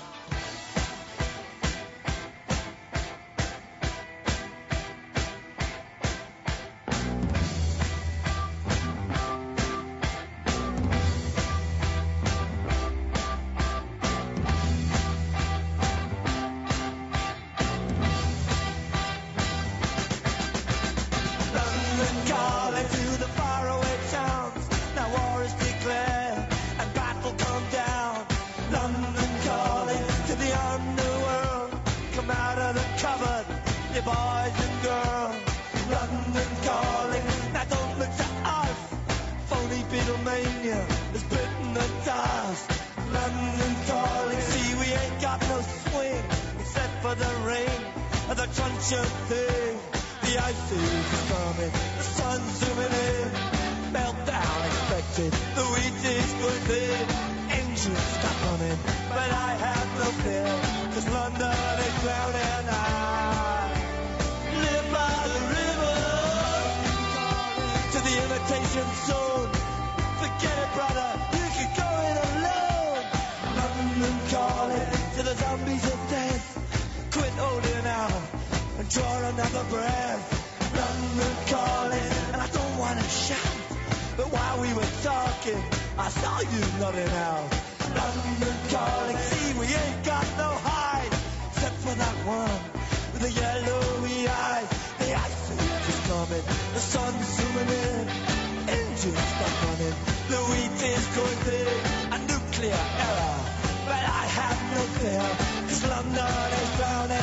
London calling to the faraway towns. Now war is declared and battle come down. London calling to the underworld. Come out of the cupboard, you boys and girls. London calling, now don't look to us. Phony Beatlemania has bitten the dust. London calling, see we ain't got no swing except for the rain and the truncheon thing. The ice age is coming, the sun's zooming in. Meltdown expected, the wheat is going thin. Engines stop running, but I have no fear, 'cause London is drowning. I live by the river to the imitation zone. Forget it, brother, you can go it alone. London calling to the zombies of death. Quit holding out and draw another breath. London calling, and I don't want to shout, but while we were talking, I saw you nodding out. London calling, see we ain't got no hide, except for that one with the yellowy eyes. The ice age is coming, the sun's zooming in. Engines stop running, the wheat is going big. A nuclear error, but I have no fear, 'cause London is drowning.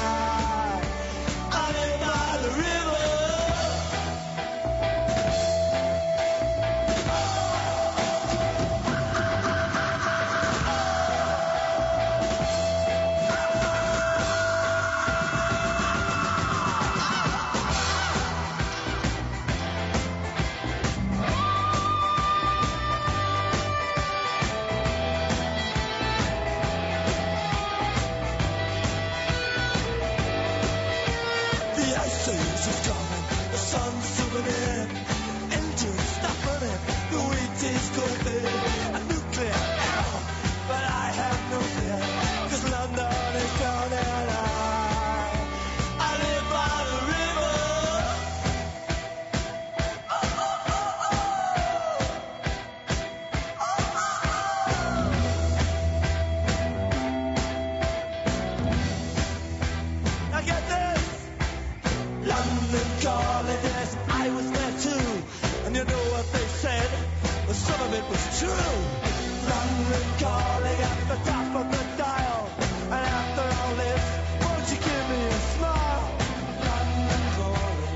I live by the river. The ice age is coming, the sun's zooming in. Engines stop running, the wheat is going big. A nuclear error, but I have no fear, 'cause London is drowning. I live by the river. Now get this. London calling, yes, I was there too. And you know what they said? Well, some of it was true. London calling at the top of the dial. And after all this, won't you give me a smile? London calling.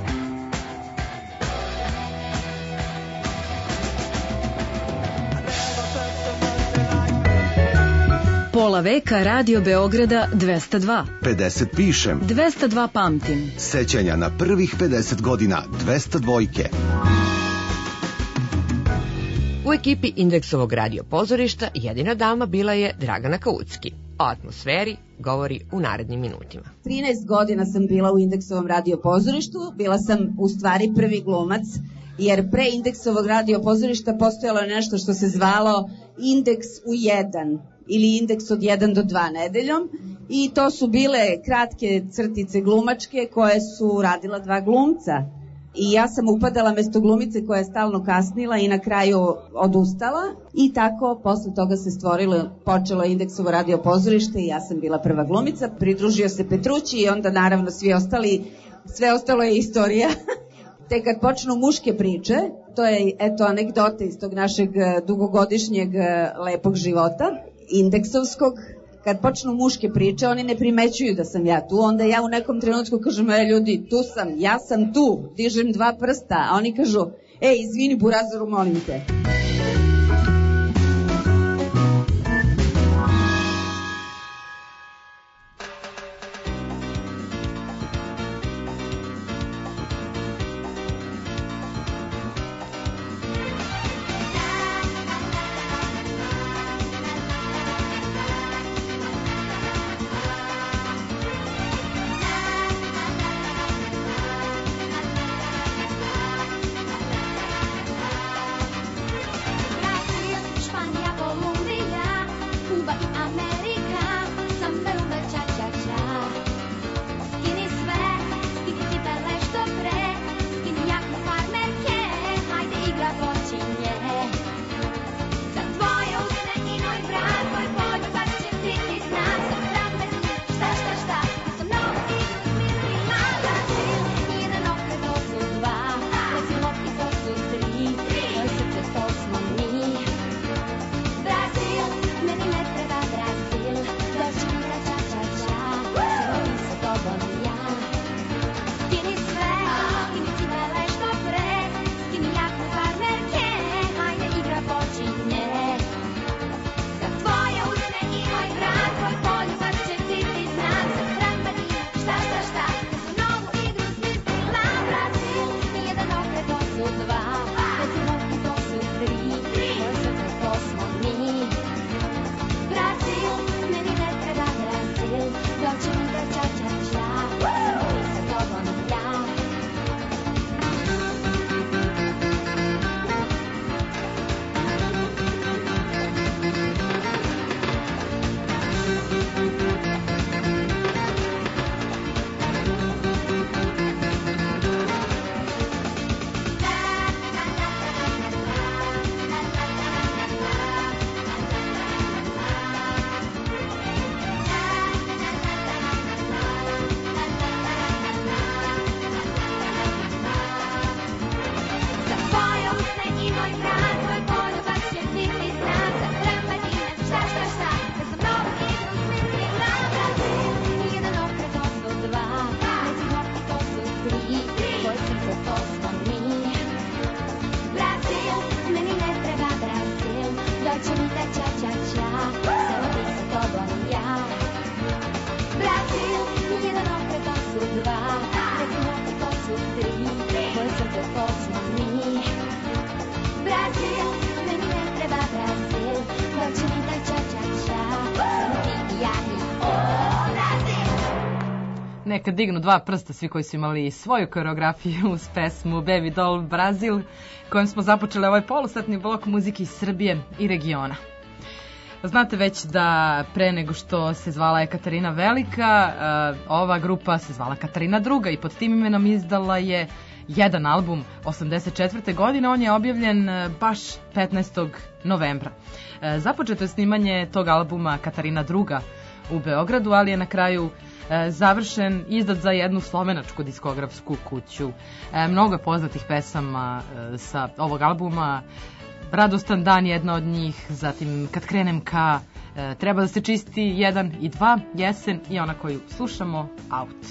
I never felt so much like Pola veka Radio Beograda 202. 50 pišem. 202 pamtim. Sećanja na prvih 50 godina 202. U U ekipi Indeksovog radio pozorišta jedina dama bila je Dragana Kaucki. O atmosferi govori u narednim minutima. 13 godina sam bila u Indeksovom radio pozorištu, bila sam u stvari prvi glumac, jer pre Indeksovog radio pozorišta postojalo je nešto što se zvalo Indeks u 1 ili Indeks od 1 do 2 nedeljom i to su bile kratke crtice glumačke koje su radila dva glumca. I ja sam upadala mesto glumice koja je stalno kasnila i na kraju odustala i tako posle toga se počelo Indeksovo radio pozorište i ja sam bila prva glumica, pridružio se Petrući i onda naravno sve ostalo je istorija. Te kad počnu muške priče, to je anegdota iz tog našeg dugogodišnjeg lepog života, indeksovskog, kad počnu muške priče, oni ne primećuju da sam ja tu, onda ja u nekom trenutku kažem, ljudi, tu sam, ja sam tu, dižem 2 prsta, a oni kažu, izvini Burazaru, molim te. Neka dignu 2 prsta svi koji su imali svoju koreografiju uz pesmu Baby Doll Brazil, kojom smo započeli ovaj polusatni blok muzike iz Srbije i regiona. Znate već da pre nego što se zvala Ekaterina Velika, ova grupa se zvala Katarina II i pod tim imenom izdala je jedan album 84. godine, on je objavljen baš 15. novembra. Započeto je snimanje tog albuma Katarina II u Beogradu, ali je na kraju završen, izdat za jednu slovenačku diskografsku kuću. Mnogo je poznatih pesama sa ovog albuma, Radostan dan jedna od njih, zatim Kad krenem ka, Treba da se čisti 1 i 2, Jesen i ona koju slušamo, Out.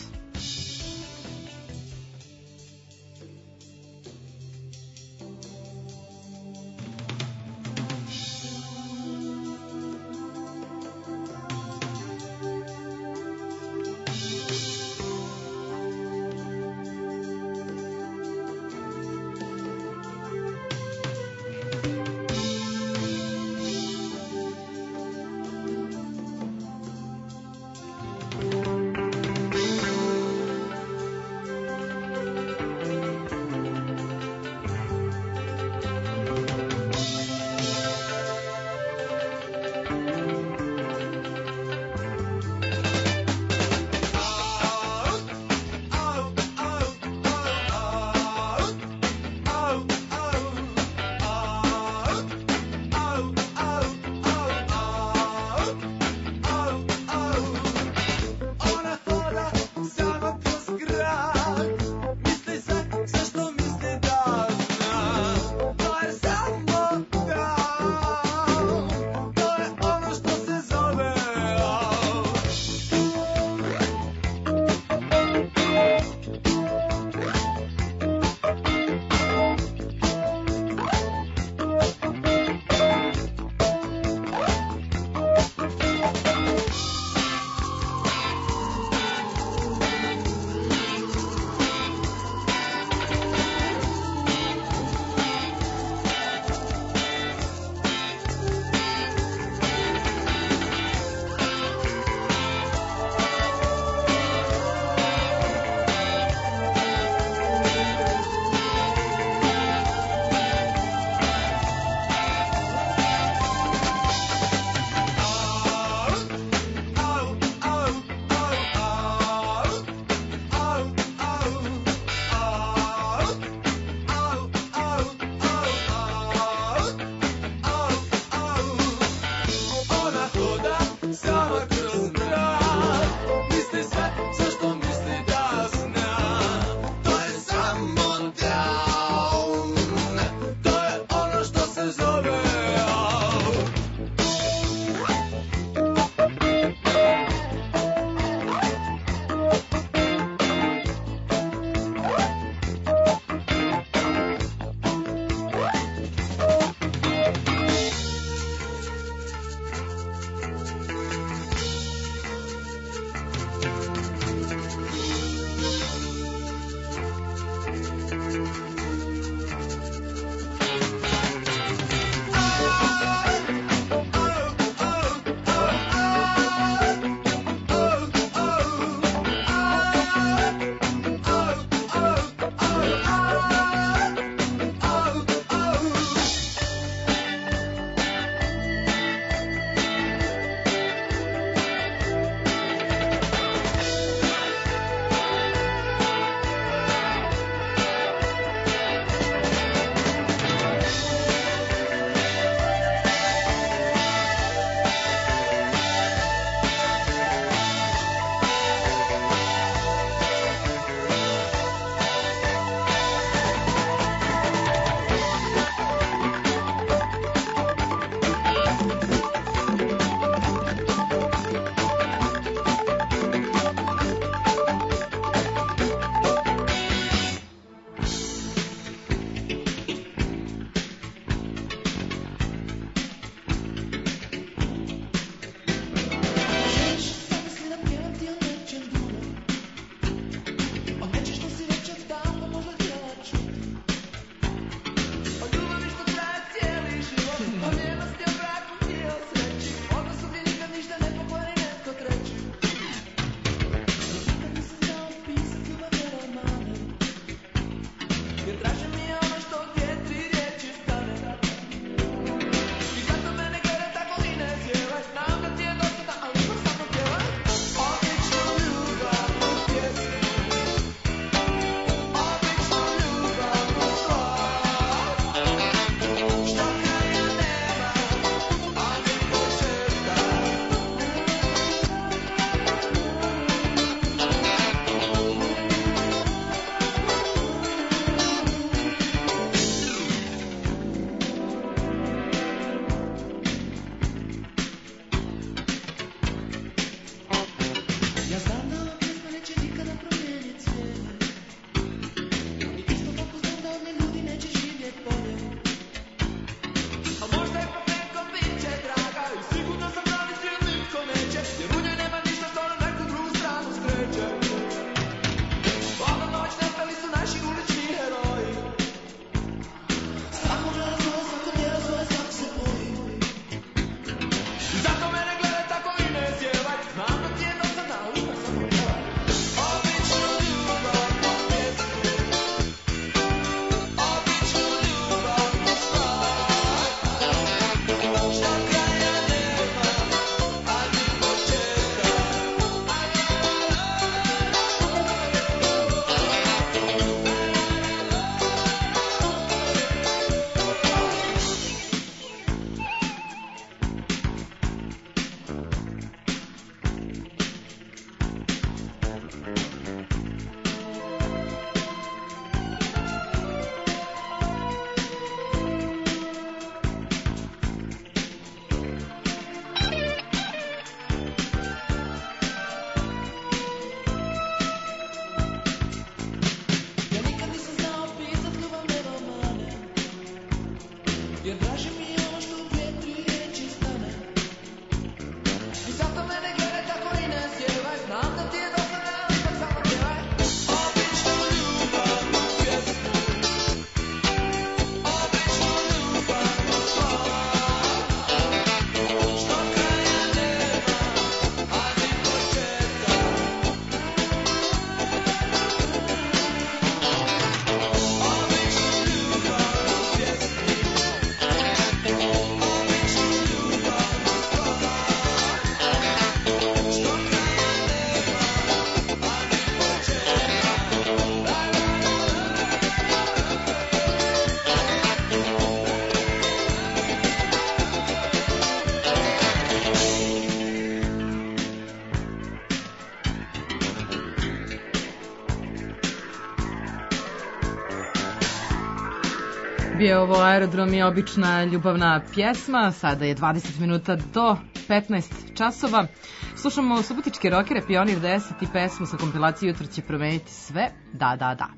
Bio je ovo Aerodrom i obična ljubavna pjesma. Sada je 20 minuta do 15 časova. Slušamo subotičke rokere Pionir 10 i pesmu sa kompilacije Jutro će promeniti sve. Da, da, da.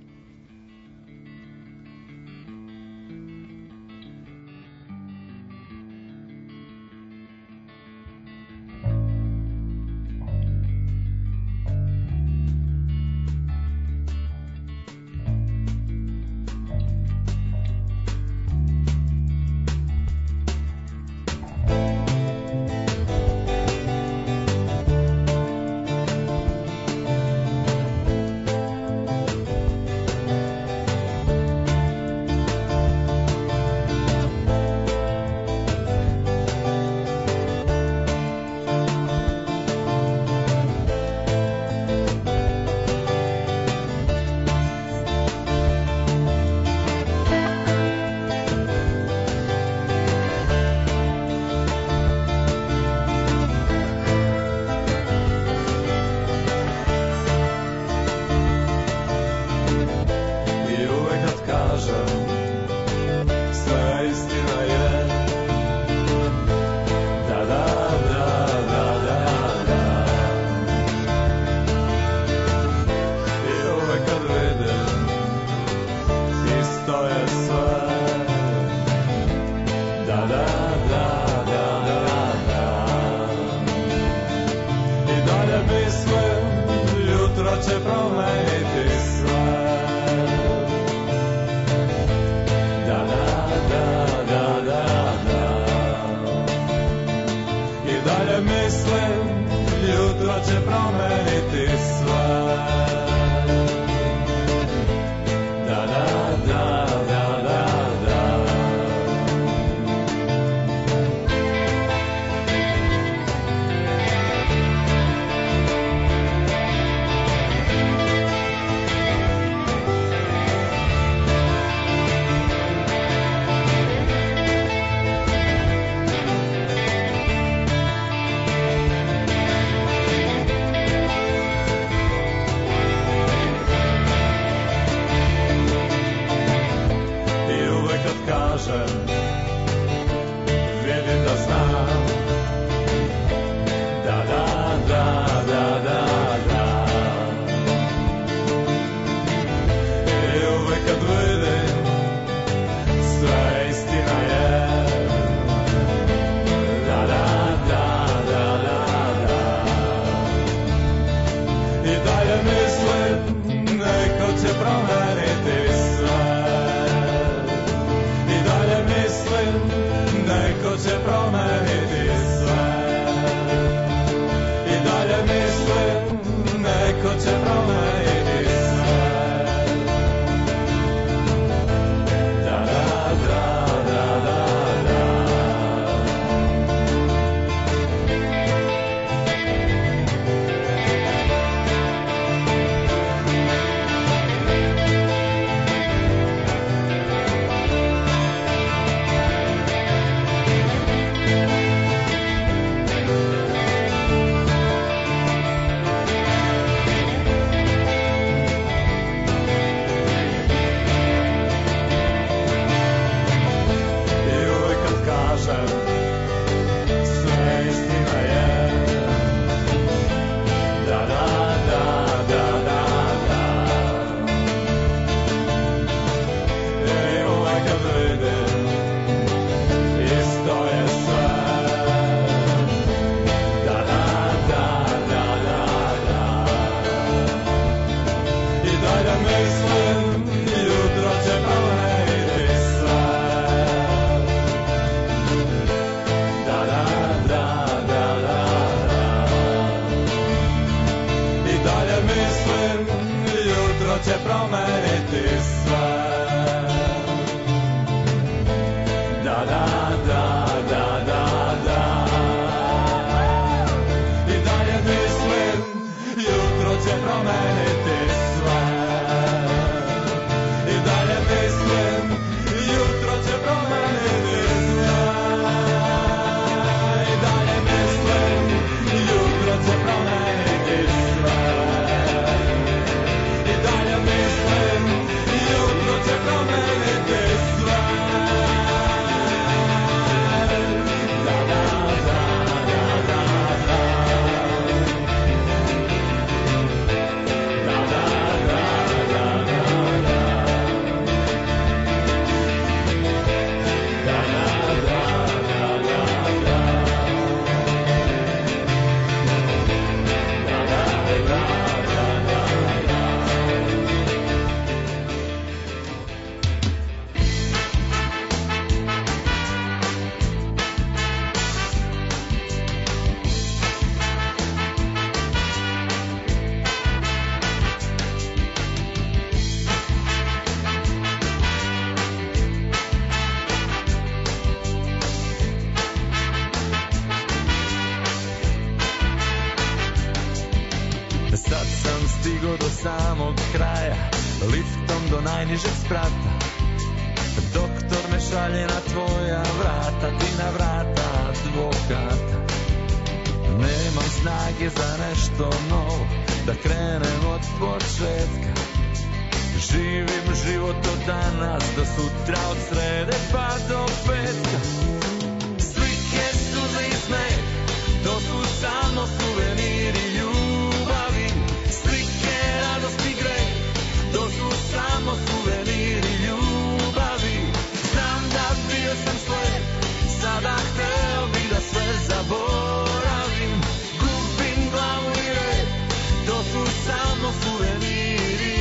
stigo do samog kraja, liftom do najnižeg sprata. Doktor me šalje na tvoja vrata, ti na vrata advokata. Nemam snage za nešto novo, da krenem od početka. Živim život od danas do sutra, od srede pa do petka. Slike, suze i smeh, to su samo suveniri ljubavi. Slike, radost i greh, to su samo suveniri ljubavi. Znam da bio sam slep, sada hteo bih da sve zaboravim. Gubim glavu i red, to su samo suveniri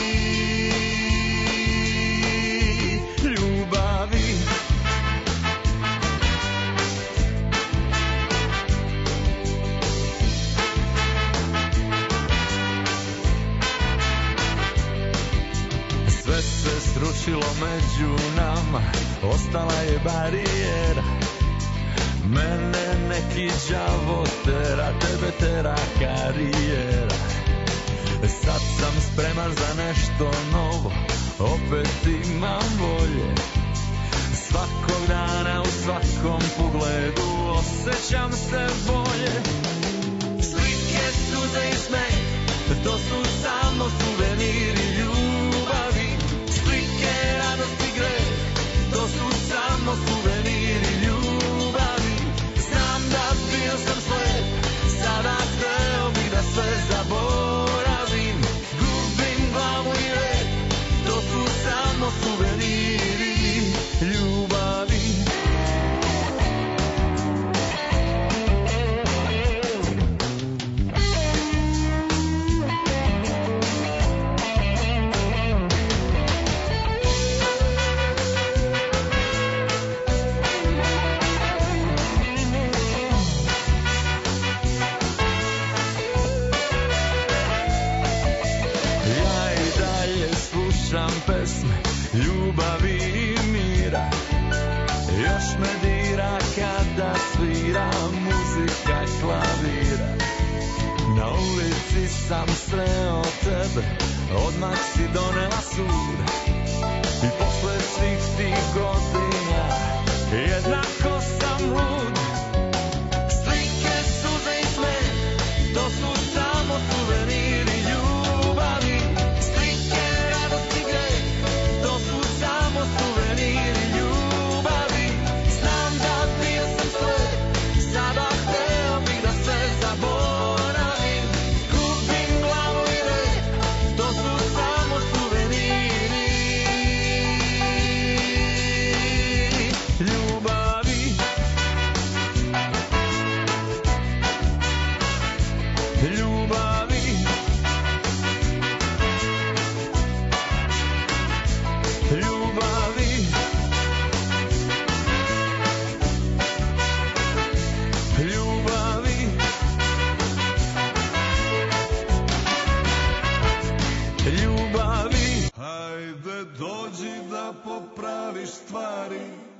ljubavi. Sve se srušilo među nama, ostala je barijera. Mene neki đavo tera, tebe tera karijera. Sad sam spreman za nešto novo, opet imam volje. Svakog dana u svakom pogledu osjećam se bolje. Slike, suze i smeh, to su samo suveniri ljubavi. Slike, radost i greh, to su samo suveniri ljubavi. Znam da bio sam slep, sada hteo bih da sve zaboravim. Gubim glavu i red, to su samo suveniri ljubavi. Pesme, ljubavi i mira, još me dira kada svira muzika klavira. Na ulici sam sreo tebe, odmah si donela sud. I posle svih tih godina jednako sam lud. Slike, suze i smeh, to su samo suveniri ljubavi. Slike, radost i greh, to su samo suveniri ljubavi. Znam da bio sam slep, sada hteo bih da sve zaboravim. Gubim glavu i red, to su samo suveniri ljubavi. Ljubavi. Ljubavi. Ljubavi. Ljubavi. Hajde dođi da popraviš stvari.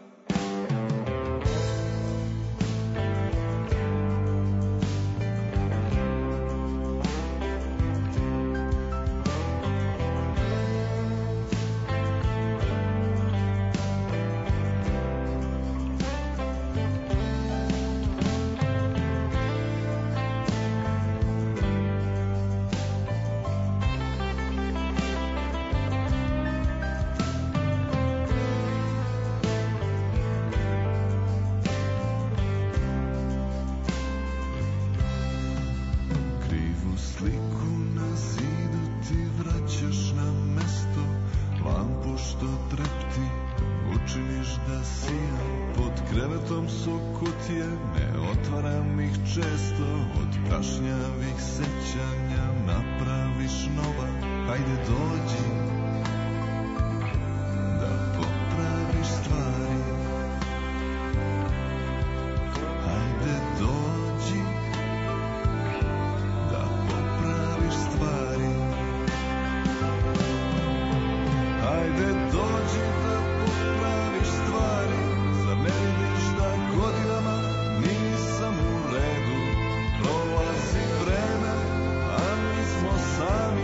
krevetom su kutije, ne otvaram ih često. Od prašnjavih sećanja napraviš nova. Hajde dođi da popraviš stvari. Hajde dođi da popraviš stvari. Hajde dođi da popraviš stvari. Zar ne vidiš da godinama nisam u redu? Prolazi vreme, a mi smo sami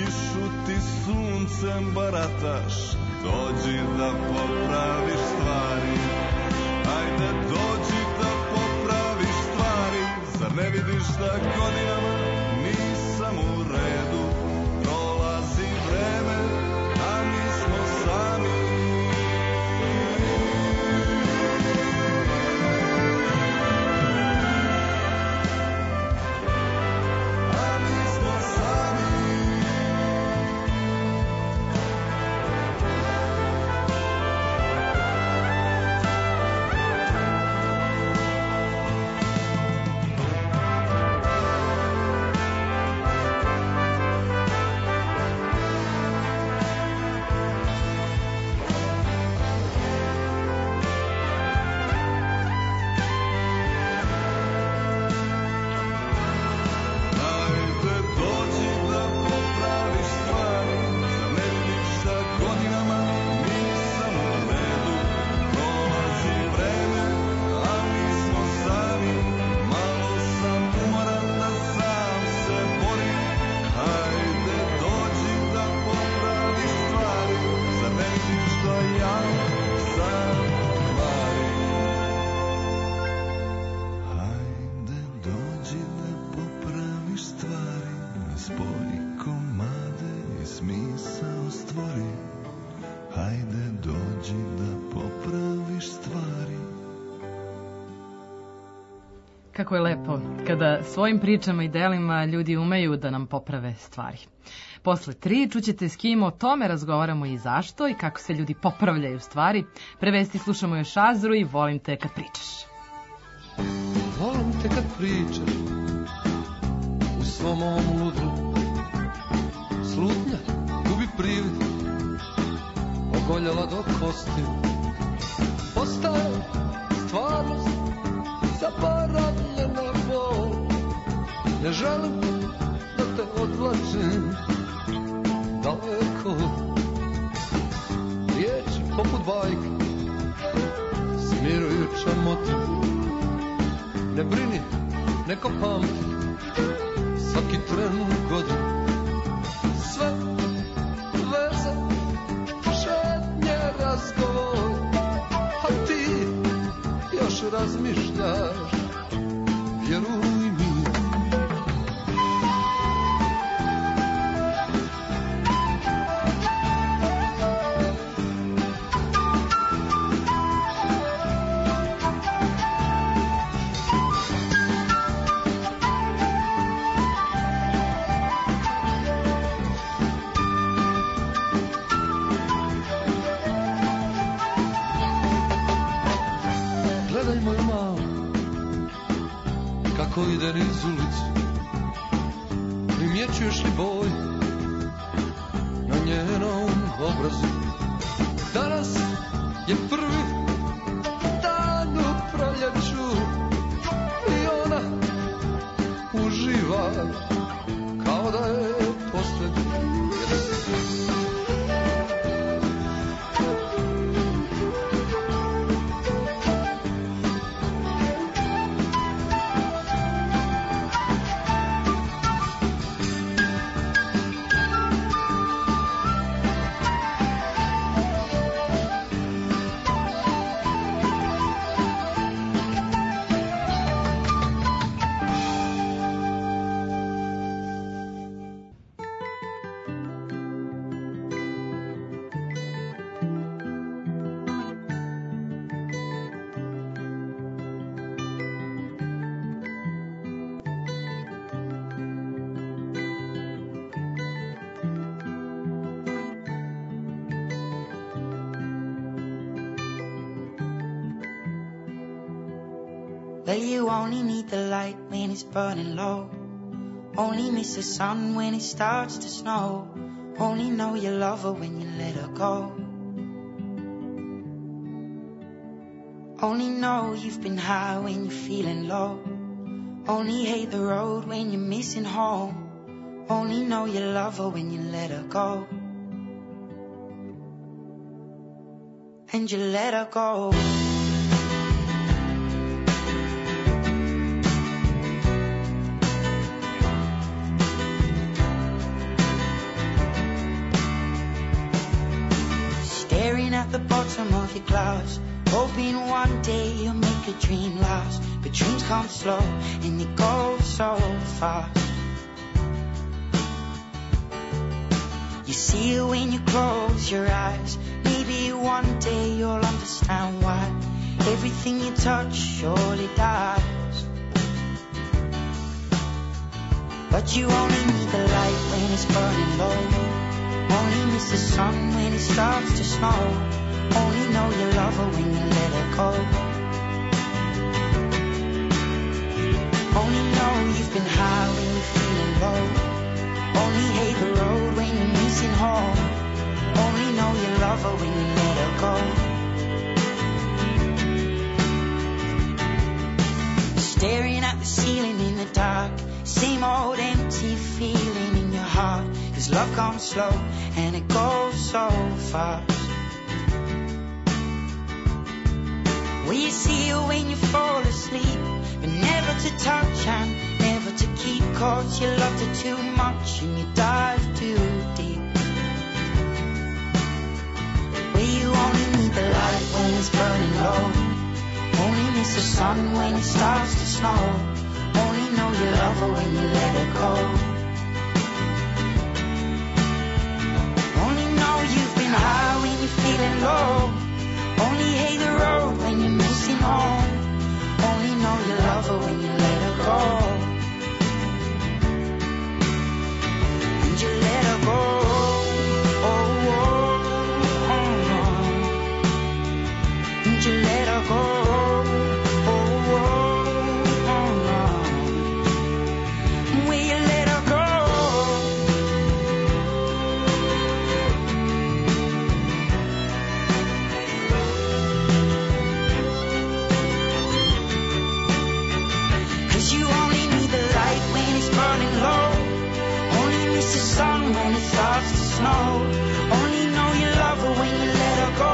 kišu ti suncem barataš, dođi da popraviš stvari. Ajde dođi da popraviš stvari, zar ne vidiš da godinama nisam u redu, prolazi vreme, a mi smo sami. Kako je lepo kada svojim pričama i delima ljudi umeju da nam poprave stvari. Posle 3 čućete s kim o tome razgovaramo i zašto i kako se ljudi popravljaju stvari. Pre vesti slušamo još Azru i Volim te kad pričaš. Volim te kad pričaš u svom ovom ludu. Slutnja gubi privid, ogoljela do kosti. Postaje stvarnost, zaboravljena bol. Ne želim da te odvlačim daleko. Riječi poput bajke smirujuća motiv. Ne brini, neko pamti svaki tren godin. Sve veze, šetnje, razgovor, a ti još razmišljaš, vjeruj mi. Kako ide niz ulicu, primjećuješ li boj na njenom obrazu? Danas je prvi dan u proljeću i ona uživa kao da je posljednji. Well, you only need the light when it's burning low. Only miss the sun when it starts to snow. Only know you love her when you let her go. Only know you've been high when you're feeling low. Only hate the road when you're missing home. Only know you love her when you let her go. And you let her go. at the bottom of your glass, hoping one day you'll make a dream last. But dreams come slow and they go so fast. You see it when you close your eyes. Maybe one day you'll understand why everything you touch surely dies. But you only need the light when it's burning low. Only miss the sun when it starts to snow. Only know you love her when you let her go. Only know you've been high when you're feeling low. Only hate the road when you're missing home. Only know you love her when you let her go. Staring at the ceiling in the dark, same old empty feeling in your heart. 'Cause love comes slow and it goes so fast. Will you see her when you fall asleep, but never to touch and never to keep, 'cause you loved her too much and you dive too deep. Will you only need the light when it's burning low. Only miss the sun when it starts to snow. Only know you love her when you let her go. Only know you've been high when you're feeling low. Only hate the road when you're missing home. Only know you love her when you let her go. And you let her go. Oh, oh, oh, oh. And you let her go. When it starts to snow, only know you love her when you let her go.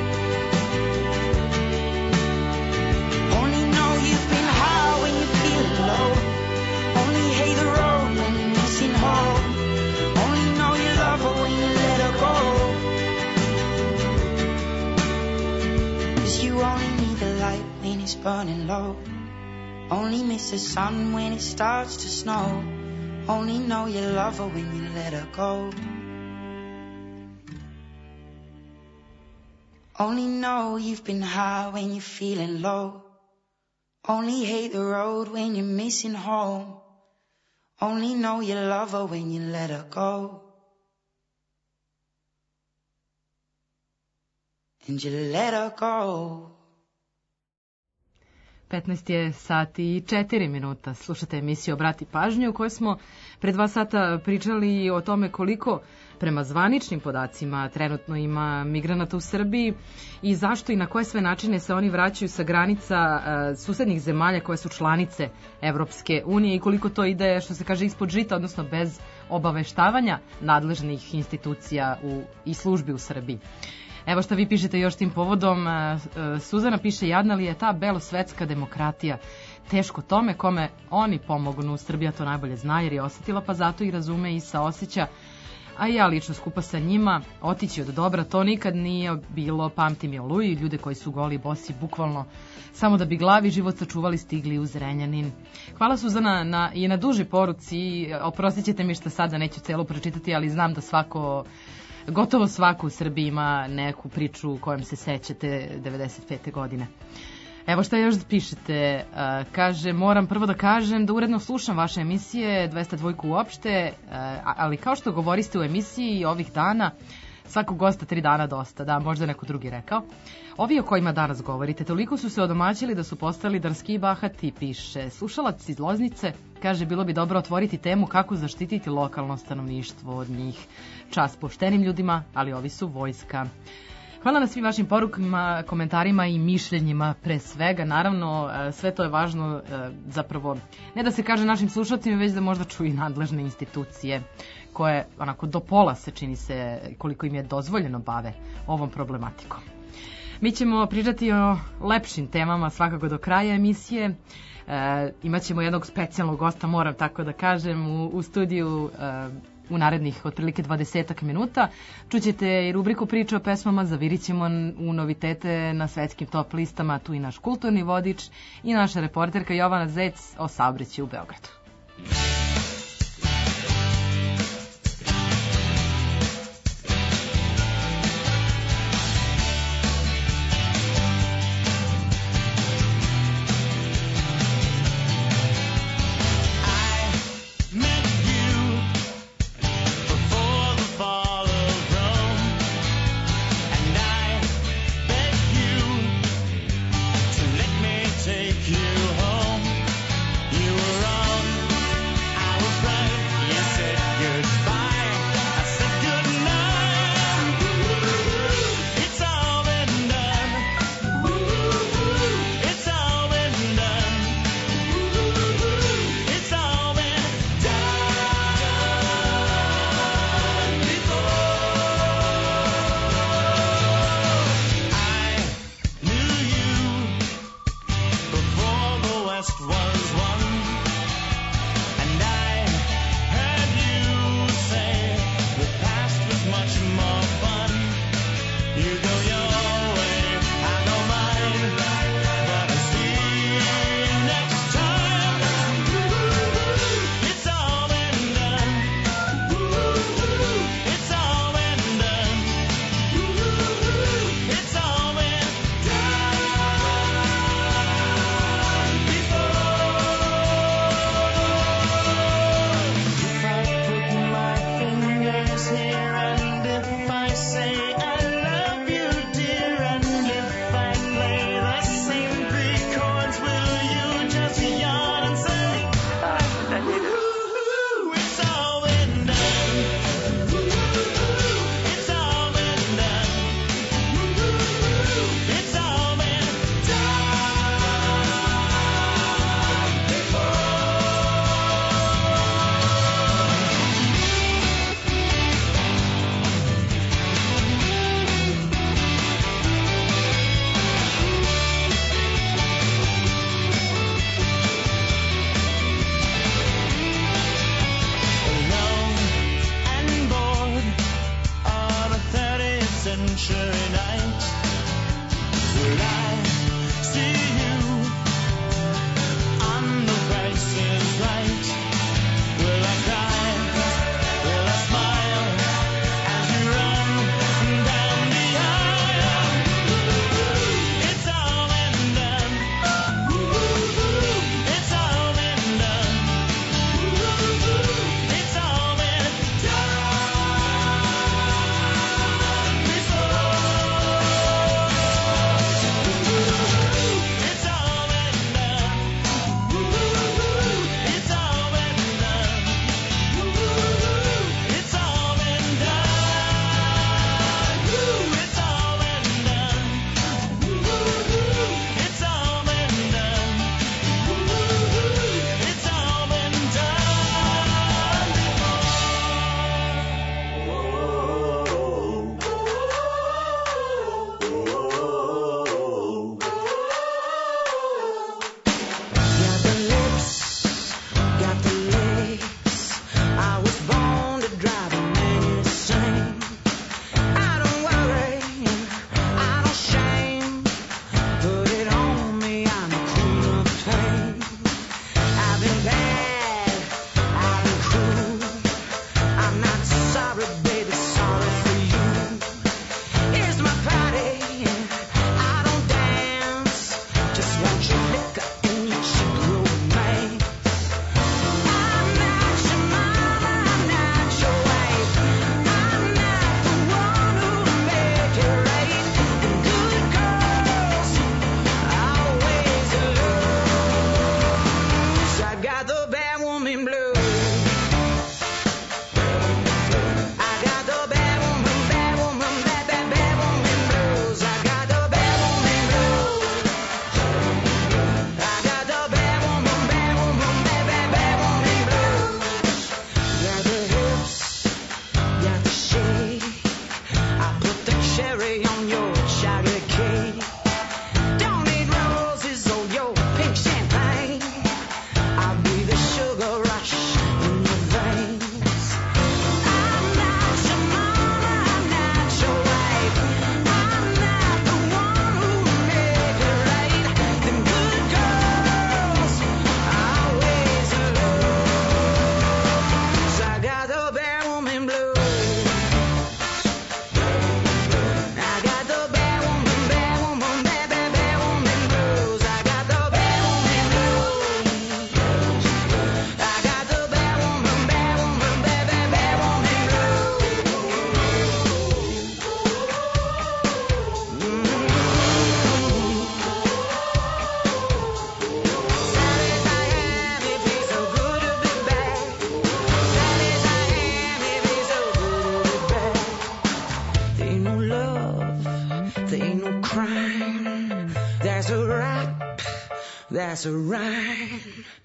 Only know you've been high when you're feeling low. Only hate the road when you're missing home. Only know you love her when you let her go. 'Cause you only need the light when it's burning low. Only miss the sun when it starts to snow. Only know you love her when you let her go. Only know you've been high when you're feeling low. Only hate the road when you're missing home. Only know you love her when you let her go. And you let her go. 15 je sati i 4 minuta. Slušate emisiju Obrati pažnju u kojoj smo pre 2 sata pričali o tome koliko prema zvaničnim podacima trenutno ima migranata u Srbiji i zašto i na koje sve načine se oni vraćaju sa granica susednih zemalja koje su članice Evropske unije i koliko to ide, što se kaže, ispod žita, odnosno bez obaveštavanja nadležnih institucija i službi u Srbiji. Evo šta vi pišete još tim povodom. Suzana piše, jadna li je ta belosvetska demokratija. Teško tome kome oni pomognu. Srbija to najbolje zna jer je osetila, pa zato i razume i saoseća. A ja lično skupa sa njima otići od dobra, to nikad nije bilo. Pamtim je Oluji, ljude koji su goli i bosi, bukvalno samo da bi glavi život sačuvali, stigli u Zrenjanin. Hvala Suzana i na duži poruci. Oprostit ćete mi što sada neću celo pročitati, ali znam da gotovo svako u Srbiji ima neku priču kojom se sećate 95. godine. Evo šta još pišete. Kaže, moram prvo da kažem da uredno slušam vaše emisije, 202 uopšte, ali kao što govoriste u emisiji ovih dana, svakog gosta 3 dana dosta, da, možda neko drugi rekao. Ovi o kojima danas govorite toliko su se odomaćili da su postali drski i bahati, piše slušalac iz Loznice. Kaže, bilo bi dobro otvoriti temu kako zaštititi lokalno stanovništvo od njih. Čast poštenim ljudima, ali ovi su vojska. Hvala na svim vašim porukama, komentarima i mišljenjima pre svega. Naravno, sve to je važno zapravo, ne da se kaže našim slušalcima, već da možda čuju nadležne institucije koje onako do pola se čini se koliko im je dozvoljeno bave ovom problematikom. Mi ćemo pričati o lepšim temama svakako do kraja emisije. Imaćemo jednog specijalnog gosta, moram tako da kažem, u studiju u narednih otprilike 20 minuta. Čućete i rubriku priče o pesmama, zavirit ćemo u novitete na svetskim top listama, tu i naš kulturni vodič i naša reporterka Jovana Zec o saobraćaju u Beogradu. Take you home. You were on that's right.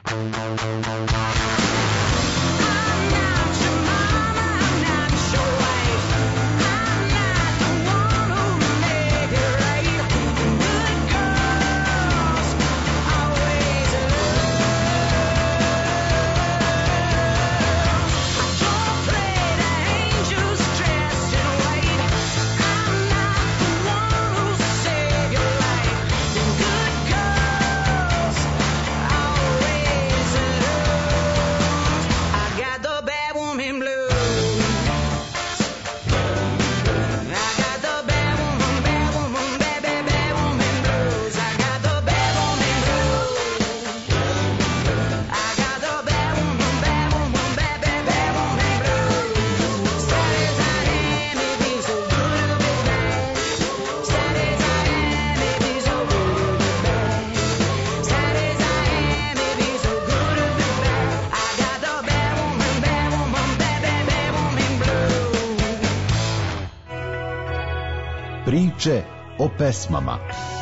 Priče o pesmama.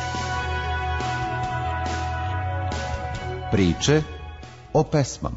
Priče o pesmama.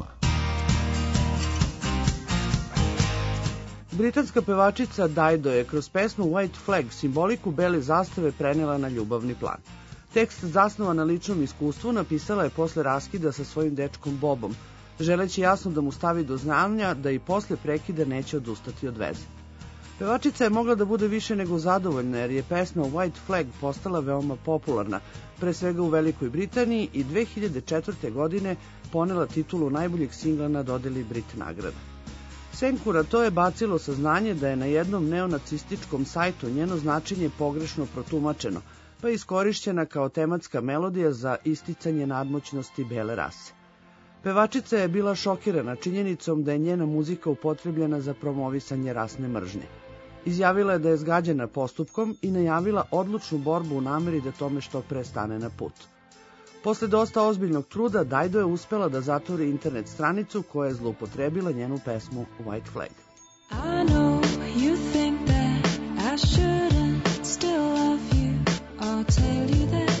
Britanska pevačica Dido je kroz pesmu White Flag simboliku bele zastave prenela na ljubavni plan. Tekst zasnovan na ličnom iskustvu napisala je posle raskida sa svojim dečkom Bobom, želeći jasno da mu stavi do znanja da i posle prekida neće odustati od veze. Pevačica je mogla da bude više nego zadovoljna jer je pesma White Flag postala veoma popularna, pre svega u Velikoj Britaniji i 2004. godine ponela titulu najboljeg singla na dodeli Brit nagrada. Senkura to je bacilo saznanje da je na jednom neonacističkom sajtu njeno značenje pogrešno protumačeno, pa je iskorišćena kao tematska melodija za isticanje nadmoćnosti bele rase. Pevačica je bila šokirana činjenicom da je njena muzika upotrebljena za promovisanje rasne mržnje. Izjavila je da je zgađena postupkom i najavila odlučnu borbu u nameri da tome što pre stane na put. Posle dosta ozbiljnog truda, Dido je uspela da zatvori internet stranicu koja je zloupotrebila njenu pesmu White Flag. I know you think that I shouldn't still love you, I'll tell you that.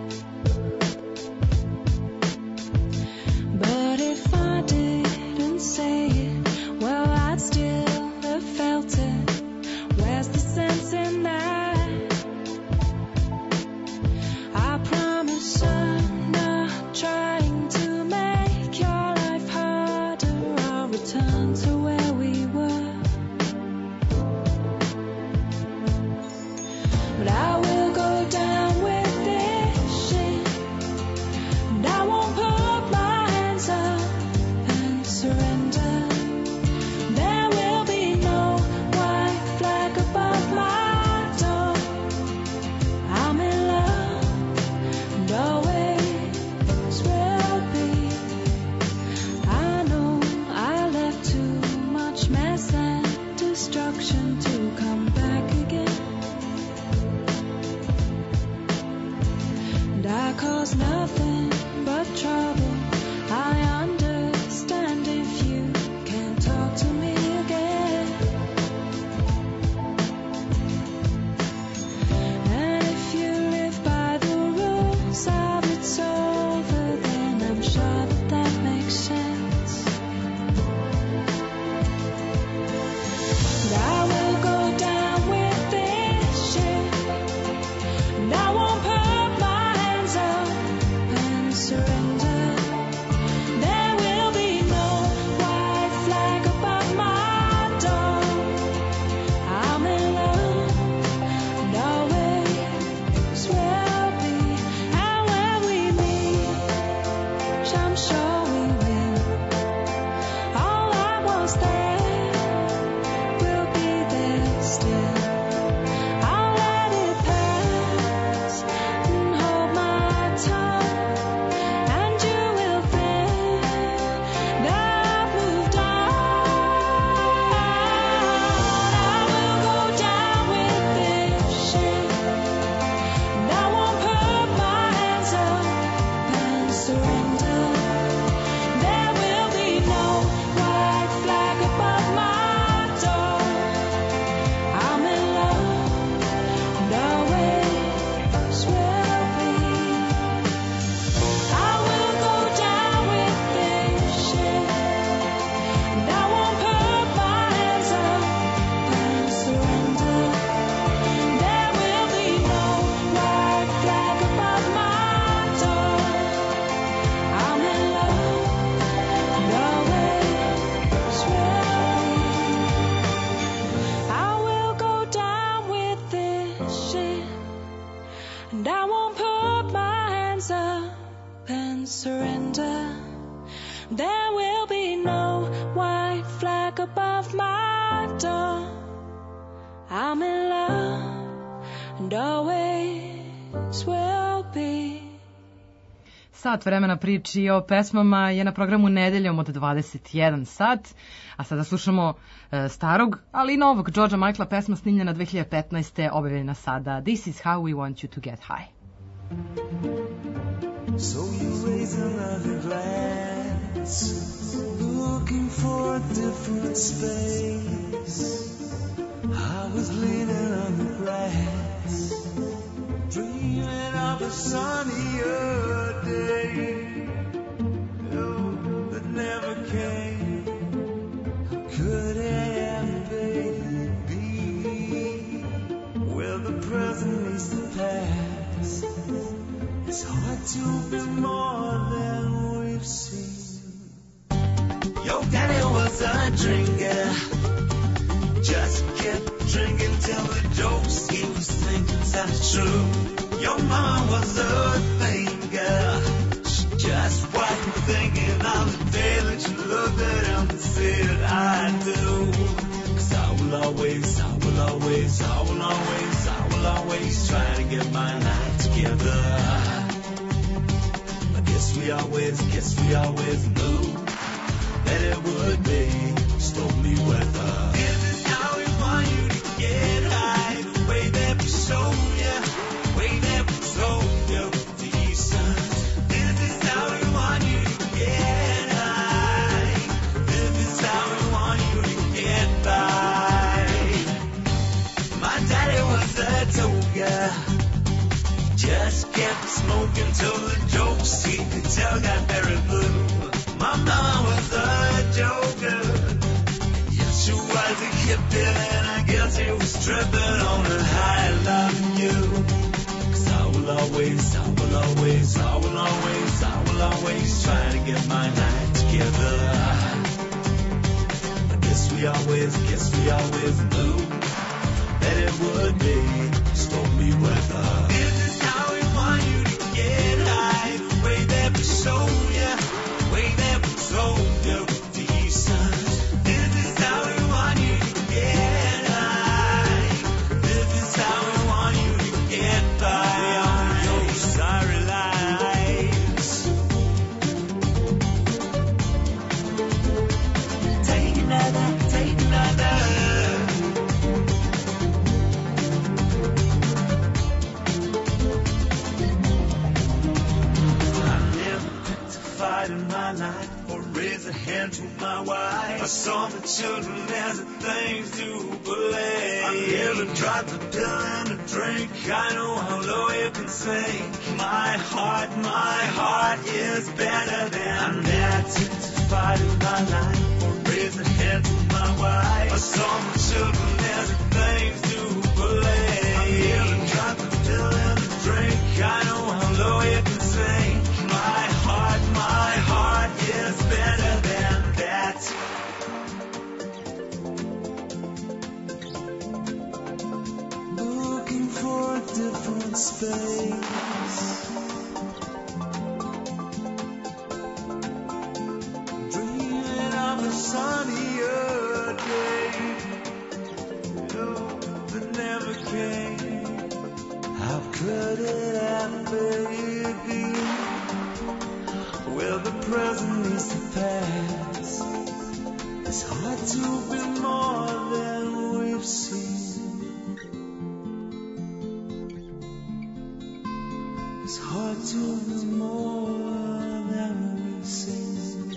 But if I didn't say it, well, I'd still have felt it. Where's the sense in that? I promise I'm not trying to make your life harder. I'll return to where we were. and always will be. Sat vremena priči o pesmama je na programu nedeljom od 21 sat, a sada slušamo starog, ali i novog Georgea Michaela, pesma snimljena 2015. objavljena sada This is how we want you to get high. So you raise another glass, looking for a different space. I was leaning on the grass, dreaming of a sunnier day, oh, that never came. How could it ever be? Well, the present meets the past. It's hard to be more than we've seen. Your daddy was a drinker, just kept drinking till the jokes he was thinking sounded true. Your mama was a thinker, she just wasn't thinking on the day that you looked at him and said, I do. 'Cause I will always, I will always, I will always, I will always try to get my life together. I guess we always knew that it would be stormy weather. This is how we want you to get high, the way that we show you, the way that we told you, decent. This is how we want you to get high. This is how we want you to get by. My daddy was a toga, just kept smoking till the jokes he could tell got very blue. My mom was a joker, yes she was a hippie, and I guess he was tripping on a high loving you. 'Cause I will always, I will always, I will always, I will always try to get my life together. I guess we always knew that it would be stormy weather. This is how we want you to get high, the way that we show you, the way that we told you, decent. This is how we want you to get high. This is how we want you to get by on your sorry lives. Take another, take another. In my life, or raise a hand to my wife. I saw the children as the things to believe. I never dropped a pill and a drink. I know how low you can sink. My heart is better than I'm satisfied in my life, or raise a hand to my wife. I saw the children as the things to believe. I never dropped a pill and a drink. I know how low you can sink. My heart is better than that. Looking for a different space, dreaming of a sunnier day, oh, that never came. How could it ever be? Well, the present is the past. It's hard to be more than we've seen. It's hard to be more than we've seen.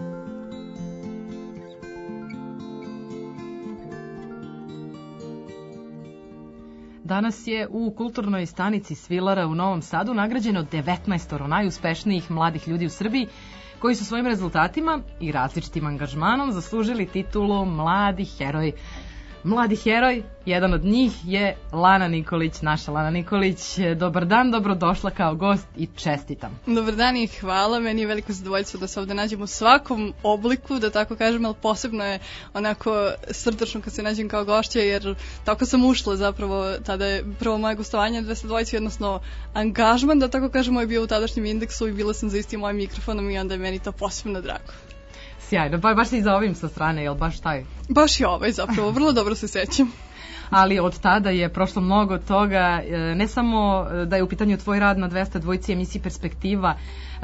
Danas je u kulturnoj stanici Svilara u Novom Sadu nagrađeno 19 najuspešnijih mladih ljudi u Srbiji koji su svojim rezultatima i različitim angažmanom zaslužili titulu Mladi heroj. Mladi heroj, jedan od njih je Lana Nikolić, naša Lana Nikolić. Dobar dan, dobrodošla kao gost i čestitam. Dobar dan i hvala, meni je veliko zadovoljstvo da se ovde nađem u svakom obliku, da tako kažem, ali posebno je onako srdačno kad se nađem kao gošća, jer tako sam ušla zapravo, tada je prvo moje gostovanje 220, odnosno angažman, da tako kažemo, je bio u tadašnjem Indeksu i bila sam za istim mojim mikrofonom i onda je meni to posebno drago. Sjajno, baš i za ovim sa strane, jel baš taj? Baš i ovaj zapravo, vrlo dobro se sećam. Ali od tada je prošlo mnogo toga, ne samo da je u pitanju tvoj rad na 202 emisiji Perspektiva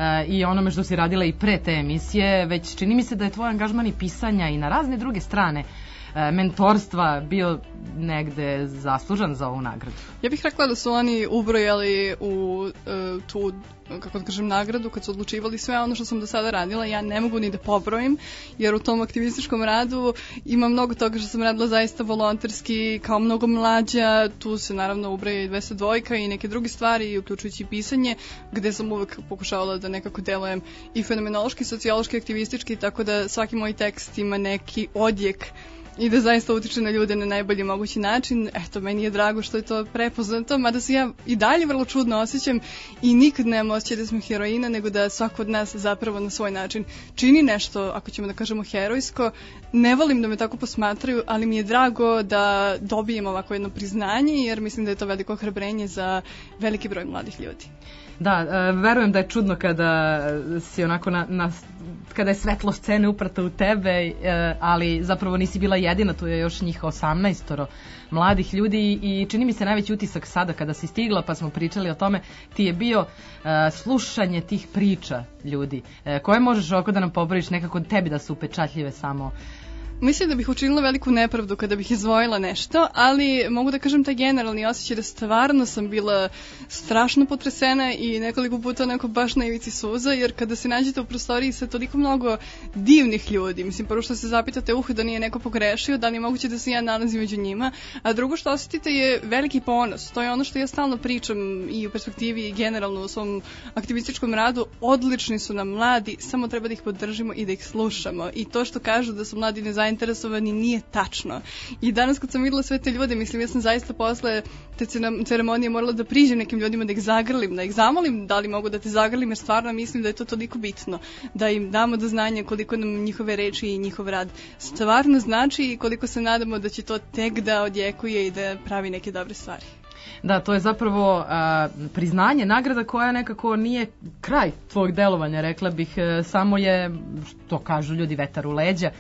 i onome što si radila i pre te emisije, već čini mi se da je tvoj angažman i pisanja i na razne druge strane mentorstva bio negde zaslužan za ovu nagradu. Ja bih rekla da su oni ubrojali u tu, kako da kažem, nagradu kad su odlučivali sve ono što sam do sada radila. Ja ne mogu ni da pobrojim, jer u tom aktivističkom radu ima mnogo toga što sam radila zaista volonterski, kao mnogo mlađa. Tu se naravno ubraja i 202 i neke druge stvari, uključujući pisanje, gde sam uvek pokušavala da nekako delujem i fenomenološki, sociološki, aktivistički, tako da svaki moj tekst ima neki odjek i da zaista utiče na ljude na najbolji mogući način. Eto, meni je drago što je to prepoznato, mada se ja i dalje vrlo čudno osjećam i nikad nemam osjećaj da sam heroina, nego da svako od nas zapravo na svoj način čini nešto, ako ćemo da kažemo herojsko. Ne volim da me tako posmatraju, ali mi je drago da dobijem ovako jedno priznanje, jer mislim da je to veliko ohrabrenje za veliki broj mladih ljudi. Da, verujem da je čudno kada si onako kada je svetlo scene uprata u tebe, ali zapravo nisi bila jedina, tu je još njih 18 mladih ljudi i čini mi se najveći utisak sada kada si stigla pa smo pričali o tome, ti je bio slušanje tih priča ljudi. Koje možeš ovako da nam poboriš nekako tebi da su upečatljive samo? Mislim da bih učinila veliku nepravdu kada bih izdvojila nešto, ali mogu da kažem taj generalni osjećaj da stvarno sam bila strašno potresena i nekoliko puta onako baš na ivici suza, jer kada se nađete u prostoriji sa toliko mnogo divnih ljudi, mislim, prvo što se zapitate da nije neko pogrešio, da li je moguće da se ja nalazim među njima, a drugo što osjetite je veliki ponos. To je ono što ja stalno pričam i u Perspektivi i generalno u svom aktivističkom radu. Odlični su nam mladi, samo treba da ih podržimo i da ih slušamo. I to što kažu da su mladi nezainteresovani nije tačno. I danas kad sam videla sve te ljude, mislim, ja sam zaista posle te ceremonije morala da priđem nekim ljudima, da ih zagrlim, da ih zamolim da li mogu da te zagrlim, jer stvarno mislim da je to toliko bitno, da im damo do znanja koliko nam njihove reči i njihov rad stvarno znači i koliko se nadamo da će to tek da odjekuje i da pravi neke dobre stvari. Da, to je zapravo priznanje, nagrada koja nekako nije kraj tvog delovanja, rekla bih, samo je, što kažu ljudi, vetar u leđa,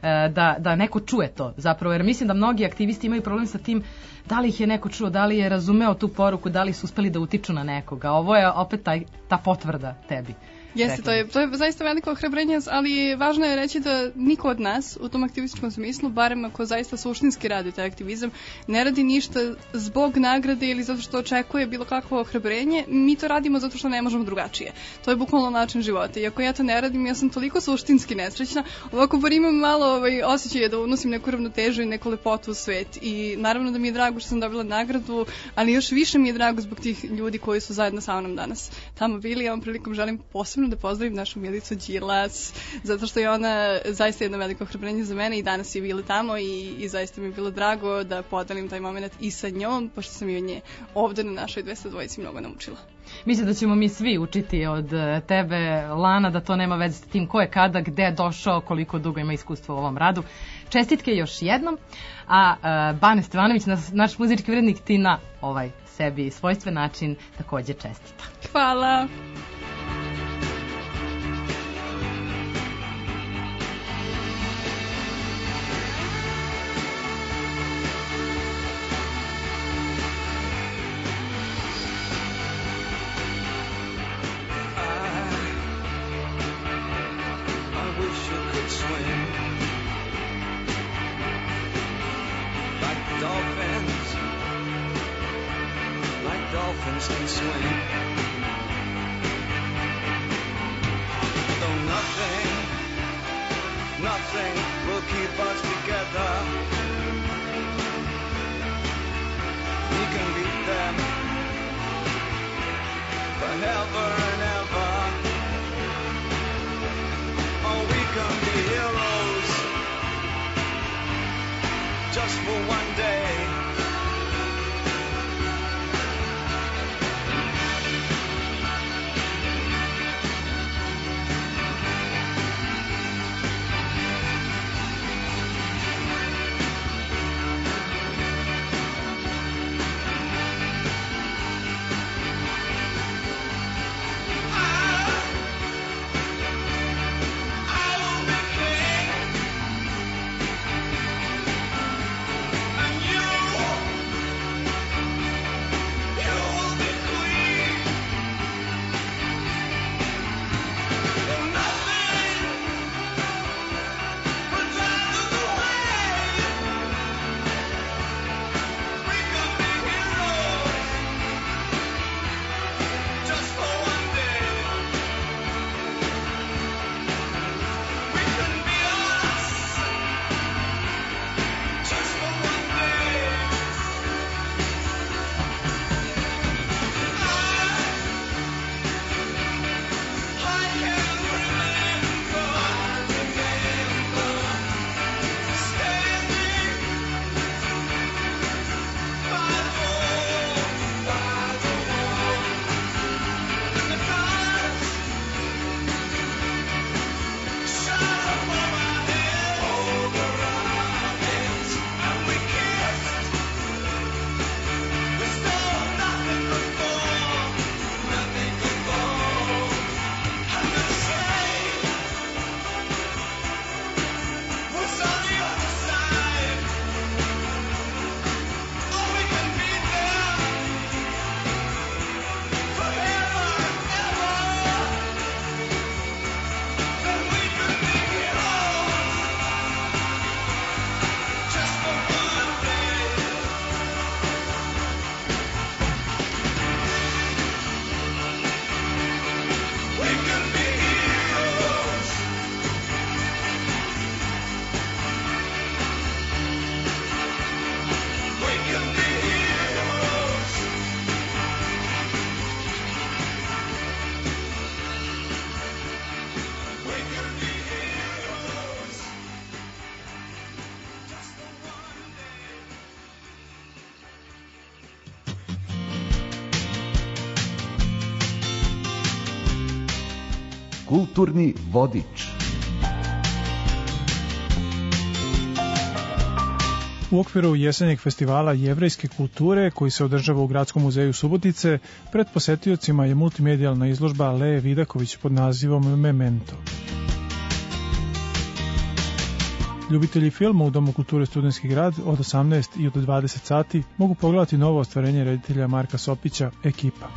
da neko čuje to zapravo, jer mislim da mnogi aktivisti imaju problem sa tim da li ih je neko čuo, da li je razumeo tu poruku, da li su uspeli da utiču na nekoga. Ovo je opet ta potvrda tebi. Jeste, to je zaista veliko ohrabrenje, ali važno je reći da niko od nas u tom aktivističkom smislu, barem ako zaista suštinski radi taj aktivizam, ne radi ništa zbog nagrade ili zato što očekuje bilo kakvo ohrabrenje. Mi to radimo zato što ne možemo drugačije. To je bukvalno način života. I ako ja to ne radim, ja sam toliko suštinski nesrećna. Ovako bar imam malo osjećaj da unosim neku ravnotežu i neku lepotu u svet. I naravno da mi je drago što sam dobila nagradu, ali još više mi je drago zbog tih ljudi koji su zajedno sa mnom danas tamo bili. Ja ovom prilikom želim posebno da pozdravim našu Milicu Đilas, zato što je ona zaista jedno veliko ohrabrenje za mene i danas je bila tamo i zaista mi je bilo drago da podelim taj moment i sa njom, pošto sam i od nje ovde na našoj 202 mnogo naučila. Mislim da ćemo mi svi učiti od tebe, Lana, da to nema veze s tim ko je kada, gde je došao, koliko dugo ima iskustva u ovom radu. Čestitke još jednom, a Bane Stevanović, naš muzički urednik, ti na ovaj sebi svojstven način takođe čestita. Hvala! Dolphins can swim. Though nothing will keep us together. We can beat them forever and ever. Oh, we can be heroes just for one day. Kulturni vodič. U okviru jesenjeg festivala jevrejske kulture koji se održava u Gradskom muzeju Subotice, pred posetiocima je multimedijalna izložba Leje Vidaković pod nazivom Memento. Ljubitelji filma u Domu kulture Studentski grad od 18 i od 20 sati mogu pogledati novo ostvarenje reditelja Marka Sopića Ekipa.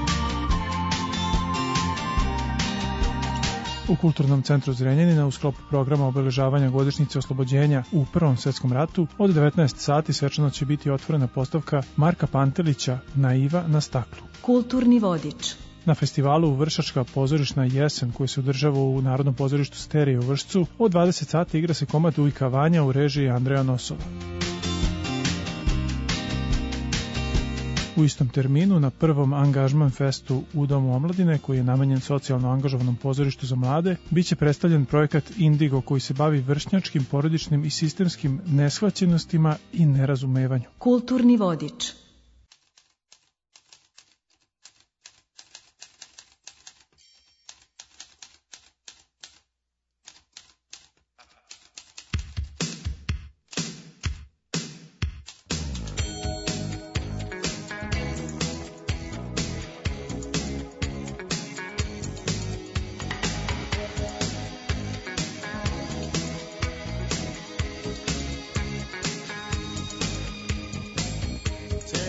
U Kulturnom centru Zrenjanina u sklopu programa obeležavanja godišnjice oslobođenja u Prvom svetskom ratu od 19 sati svečano će biti otvorena postavka Marka Pantelića Naiva na staklu. Kulturni vodič. Na festivalu Vršačka pozorišna jesen koji se održava u Narodnom pozorištu Sterije u Vršcu od 20 sati igra se komad Ujka Vanja u režiji Andreja Nosova. U istom terminu na prvom angažman festu u Domu omladine koji je namenjen socijalno angažovanom pozorištu za mlade biće predstavljen projekat Indigo koji se bavi vršnjačkim, porodičnim i sistemskim neshvaćenostima i nerazumevanju. Kulturni vodič. Tell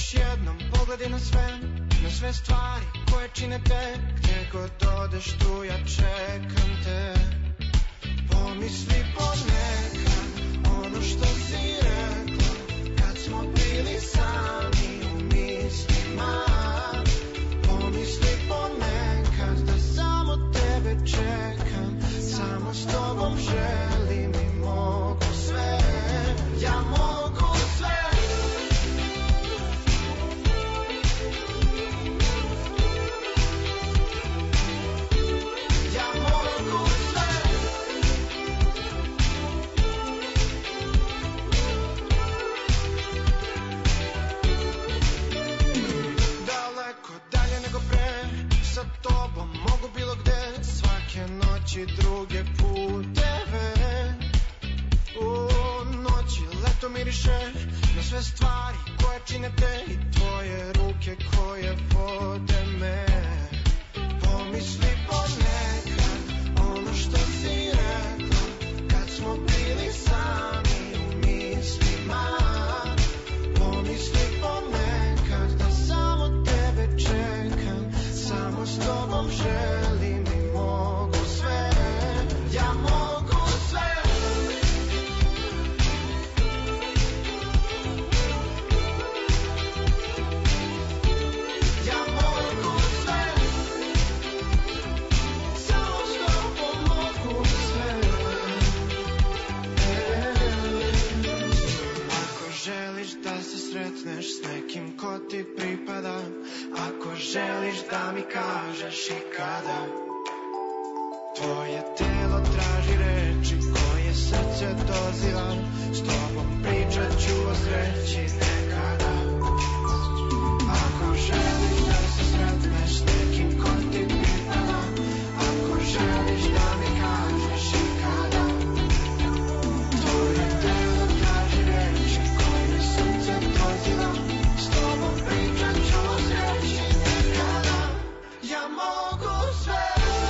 još jednom pogledaj na sve stvari koje čine te, gdje god odeš tu ja čekam te. Pomisli ponekad ono što si rekla, kad smo bili sami u mislima. Pomisli ponekad da samo tebe čekam, samo s tobom želim i mogu sve, ja mogu sve. Noći druge puteve, u noći leto miriše na sve stvari koje čine te i tvoje ruke koje vode me. Pomisli ponekad ono što si rekla, kad smo bili sami u mislima. Pomisli ponekad da samo tebe čekam, samo s tobom želim i mogu sve, ja mogu sve. Ja mogu sve, samo s tobom mogu sve. Ako želiš da se sretneš s nekim ko ti pripada, ako želiš da mi kažeš i kada, tvoje telo traži reči koje srce doziva, s tobom pričat ću o sreći nekada. Ako želiš da se sretneš s nekim ko ti pripada, ako želiš da mi kažeš i kada, tvoje telo traži reči koje srce doziva, s tobom pričat ću o sreći nekada. Ja mogu sve.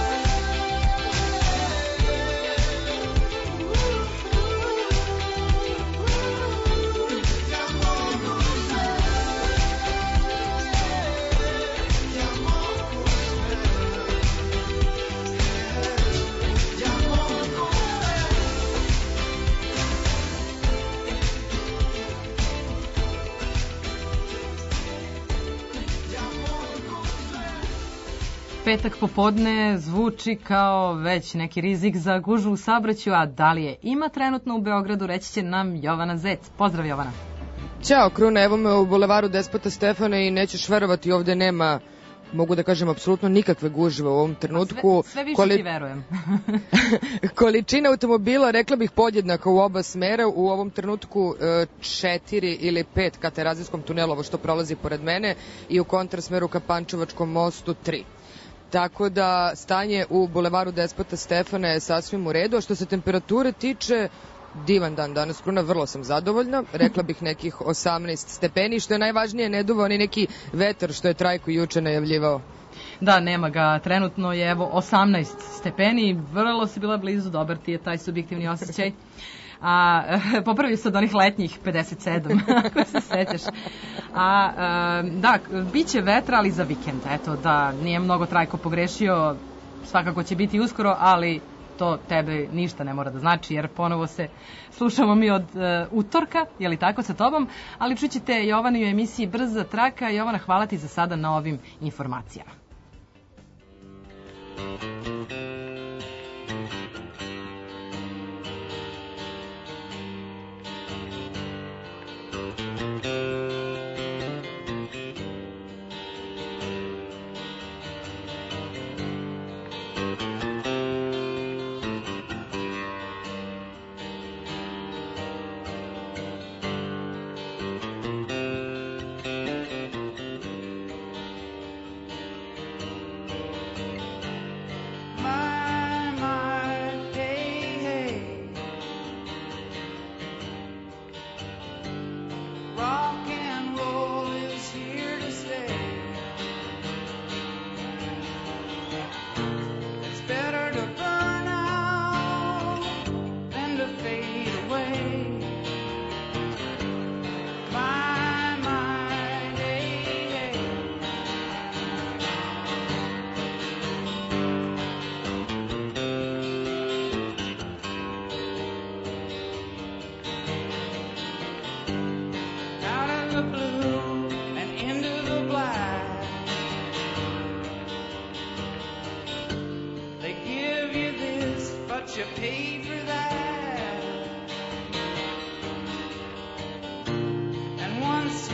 Petak popodne zvuči kao već neki rizik za gužvu u saobraćaju, a da li je ima trenutno u Beogradu, reći će nam Jovana Zec. Pozdrav, Jovana. Ćao, Kruna, evo me u bulevaru Despota Stefana i nećeš verovati, ovde nema, mogu da kažem, apsolutno nikakve gužve u ovom trenutku. Sve više ti verujem. Količina automobila, rekla bih, podjednaka u oba smera. U ovom trenutku 4 ili 5 ka Terazijskom tunelu, ovo što prolazi pored mene, i u kontrasmeru ka Pančevačkom mostu 3. Tako da stanje u bulevaru Despota Stefana je sasvim u redu. A što se temperature tiče, divan dan danas, Kruna, vrlo sam zadovoljna. Rekla bih nekih 18 stepeni, što je najvažnije, ne duva ni neki vetar što je Trajko juče najavljivao. Da, nema ga. Trenutno je evo 18 stepeni, vrlo si bila blizu, dobar ti je taj subjektivni osjećaj. A popravio se od onih letnjih 57, ako se sećaš. Da, bit će vetra, ali za vikend. Eto, da nije mnogo Trajko pogrešio, svakako će biti uskoro, ali to tebe ništa ne mora da znači, jer ponovo se slušamo mi od utorka, je li tako, sa tobom, ali čućete Jovanu u emisiji Brza traka. Jovana, hvala ti za sada na ovim informacijama.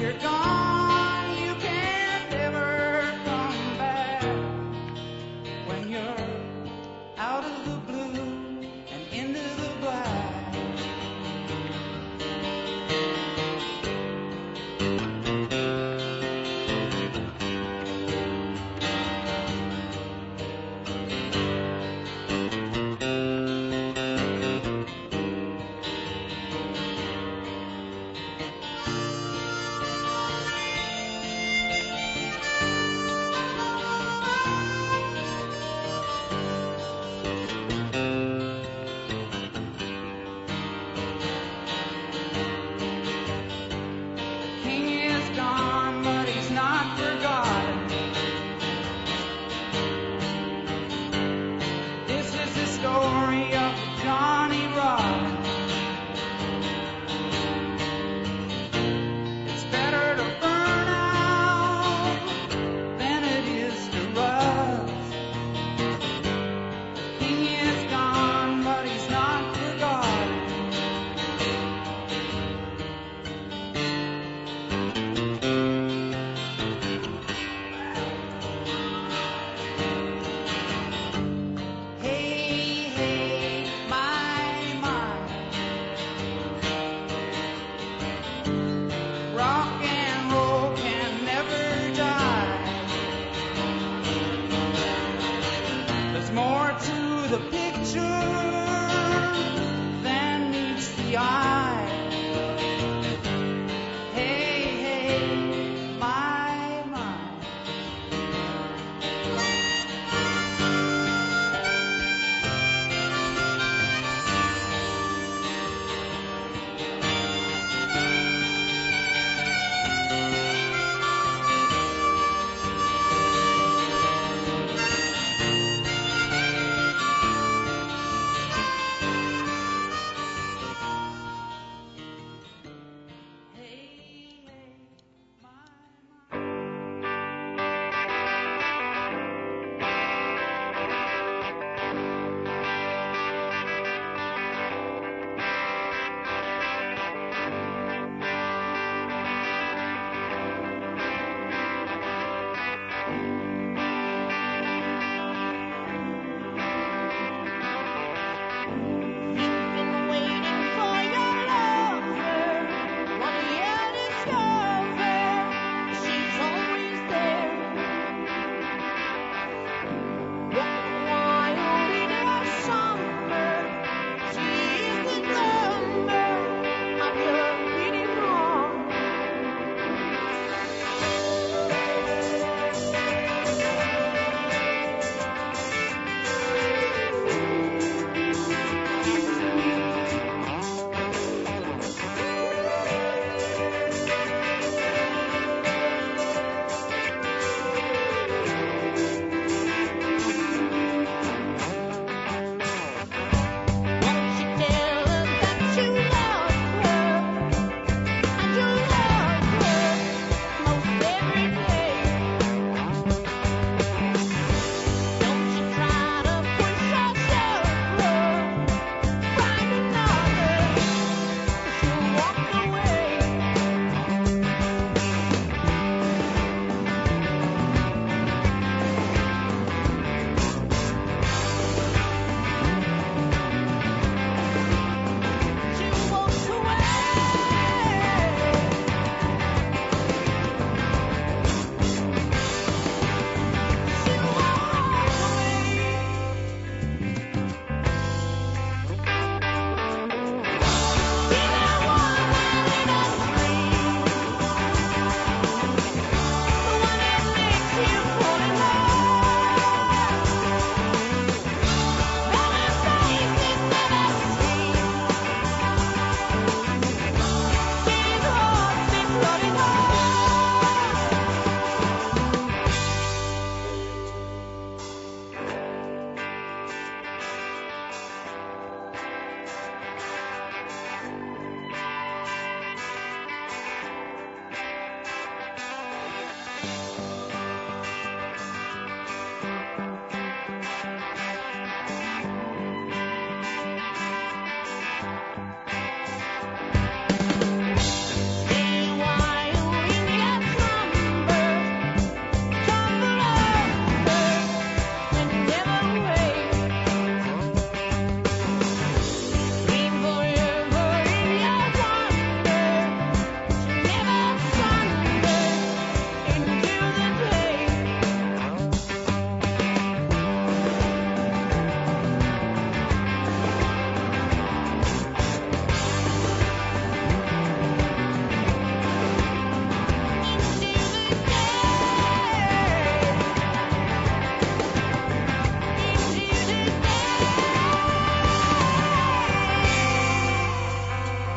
you're gone, you can never come back. When you're out of the blue and into the black.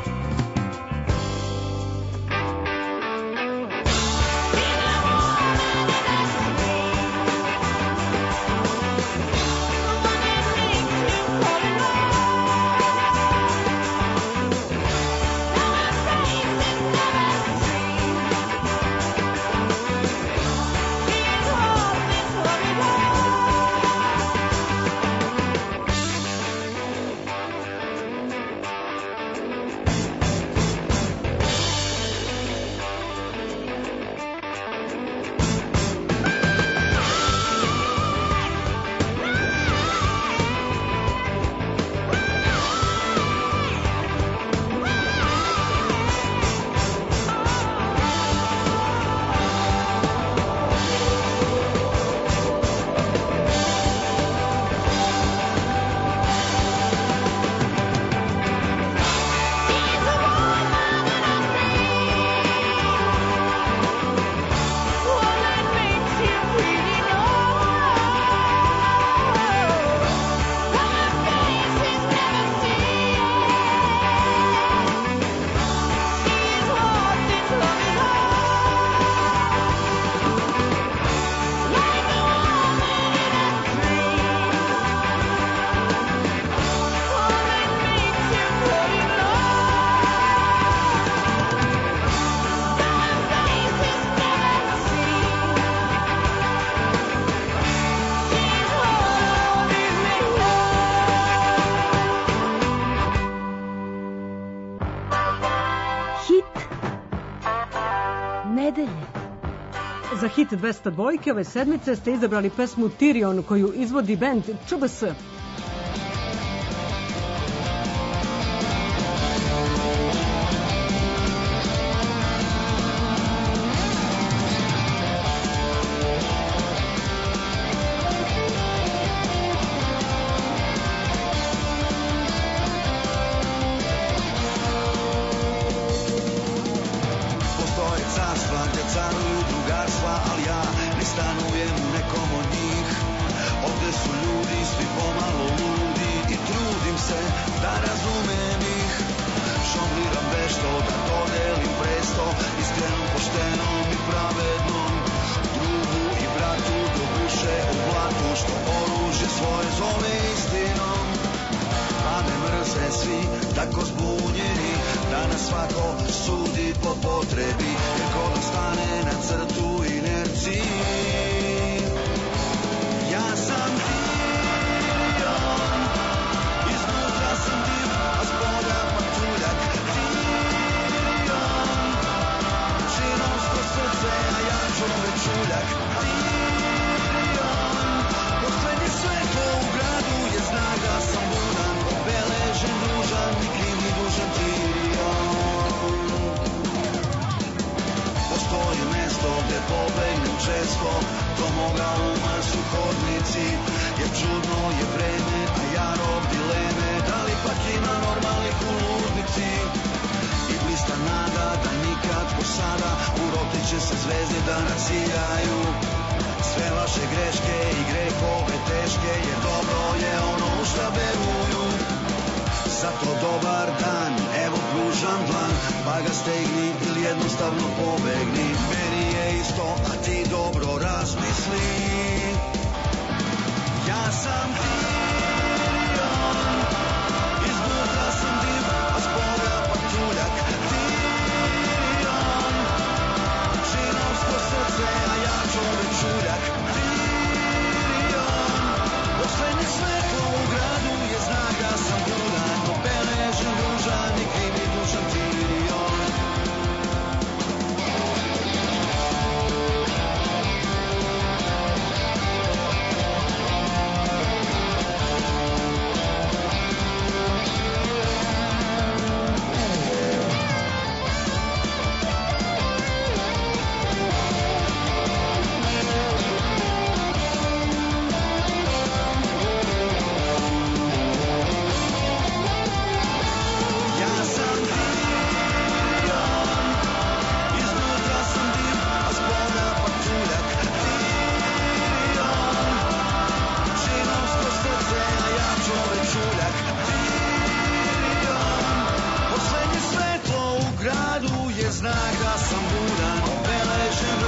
Za hit 202 ove sedmice ste izabrali pesmu Tyrion koju izvodi bend ČBS.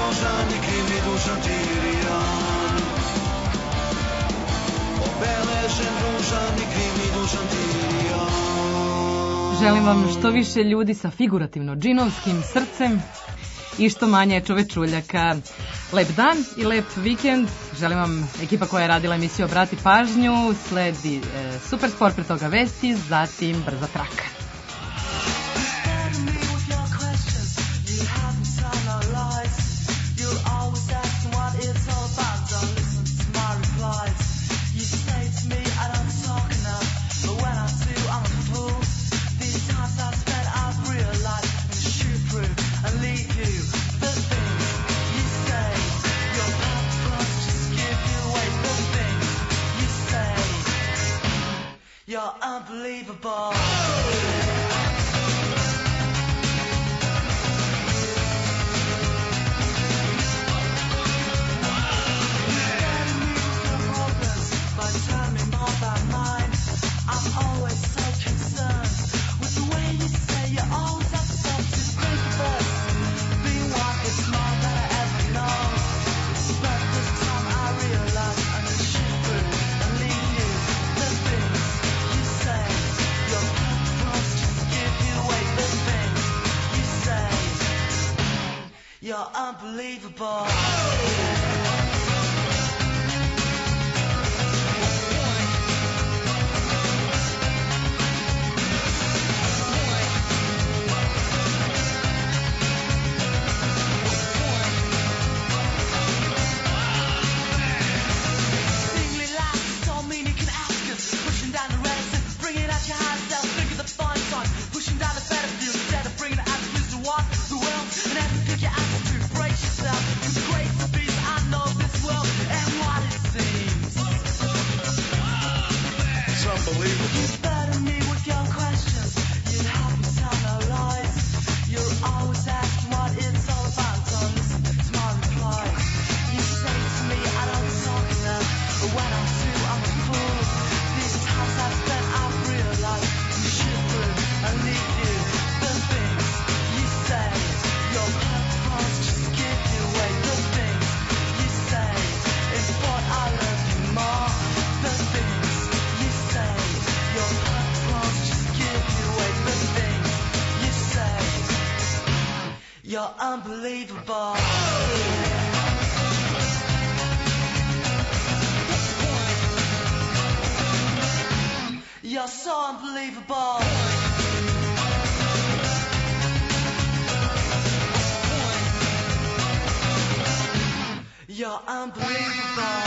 ružan i kriv i dužan Tirion. Obeležen, ružan i kriv i dužan Tirion. Želim vam što više ljudi sa figurativno džinovskim srcem i što manje čovečuljaka. Lep dan i lep vikend. Želim vam ekipa koja je radila emisiju Obrati pažnju. Sledi Super sport, pre toga vesti, zatim Brza traka. You're unbelievable. You're unbelievable. You're unbelievable. You're so unbelievable. You're unbelievable.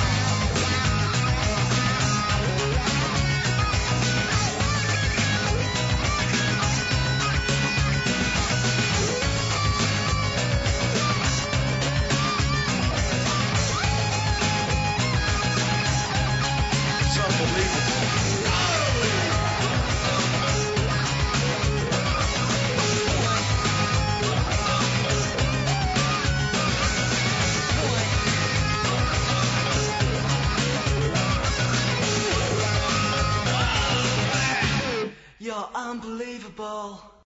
You're unbelievable.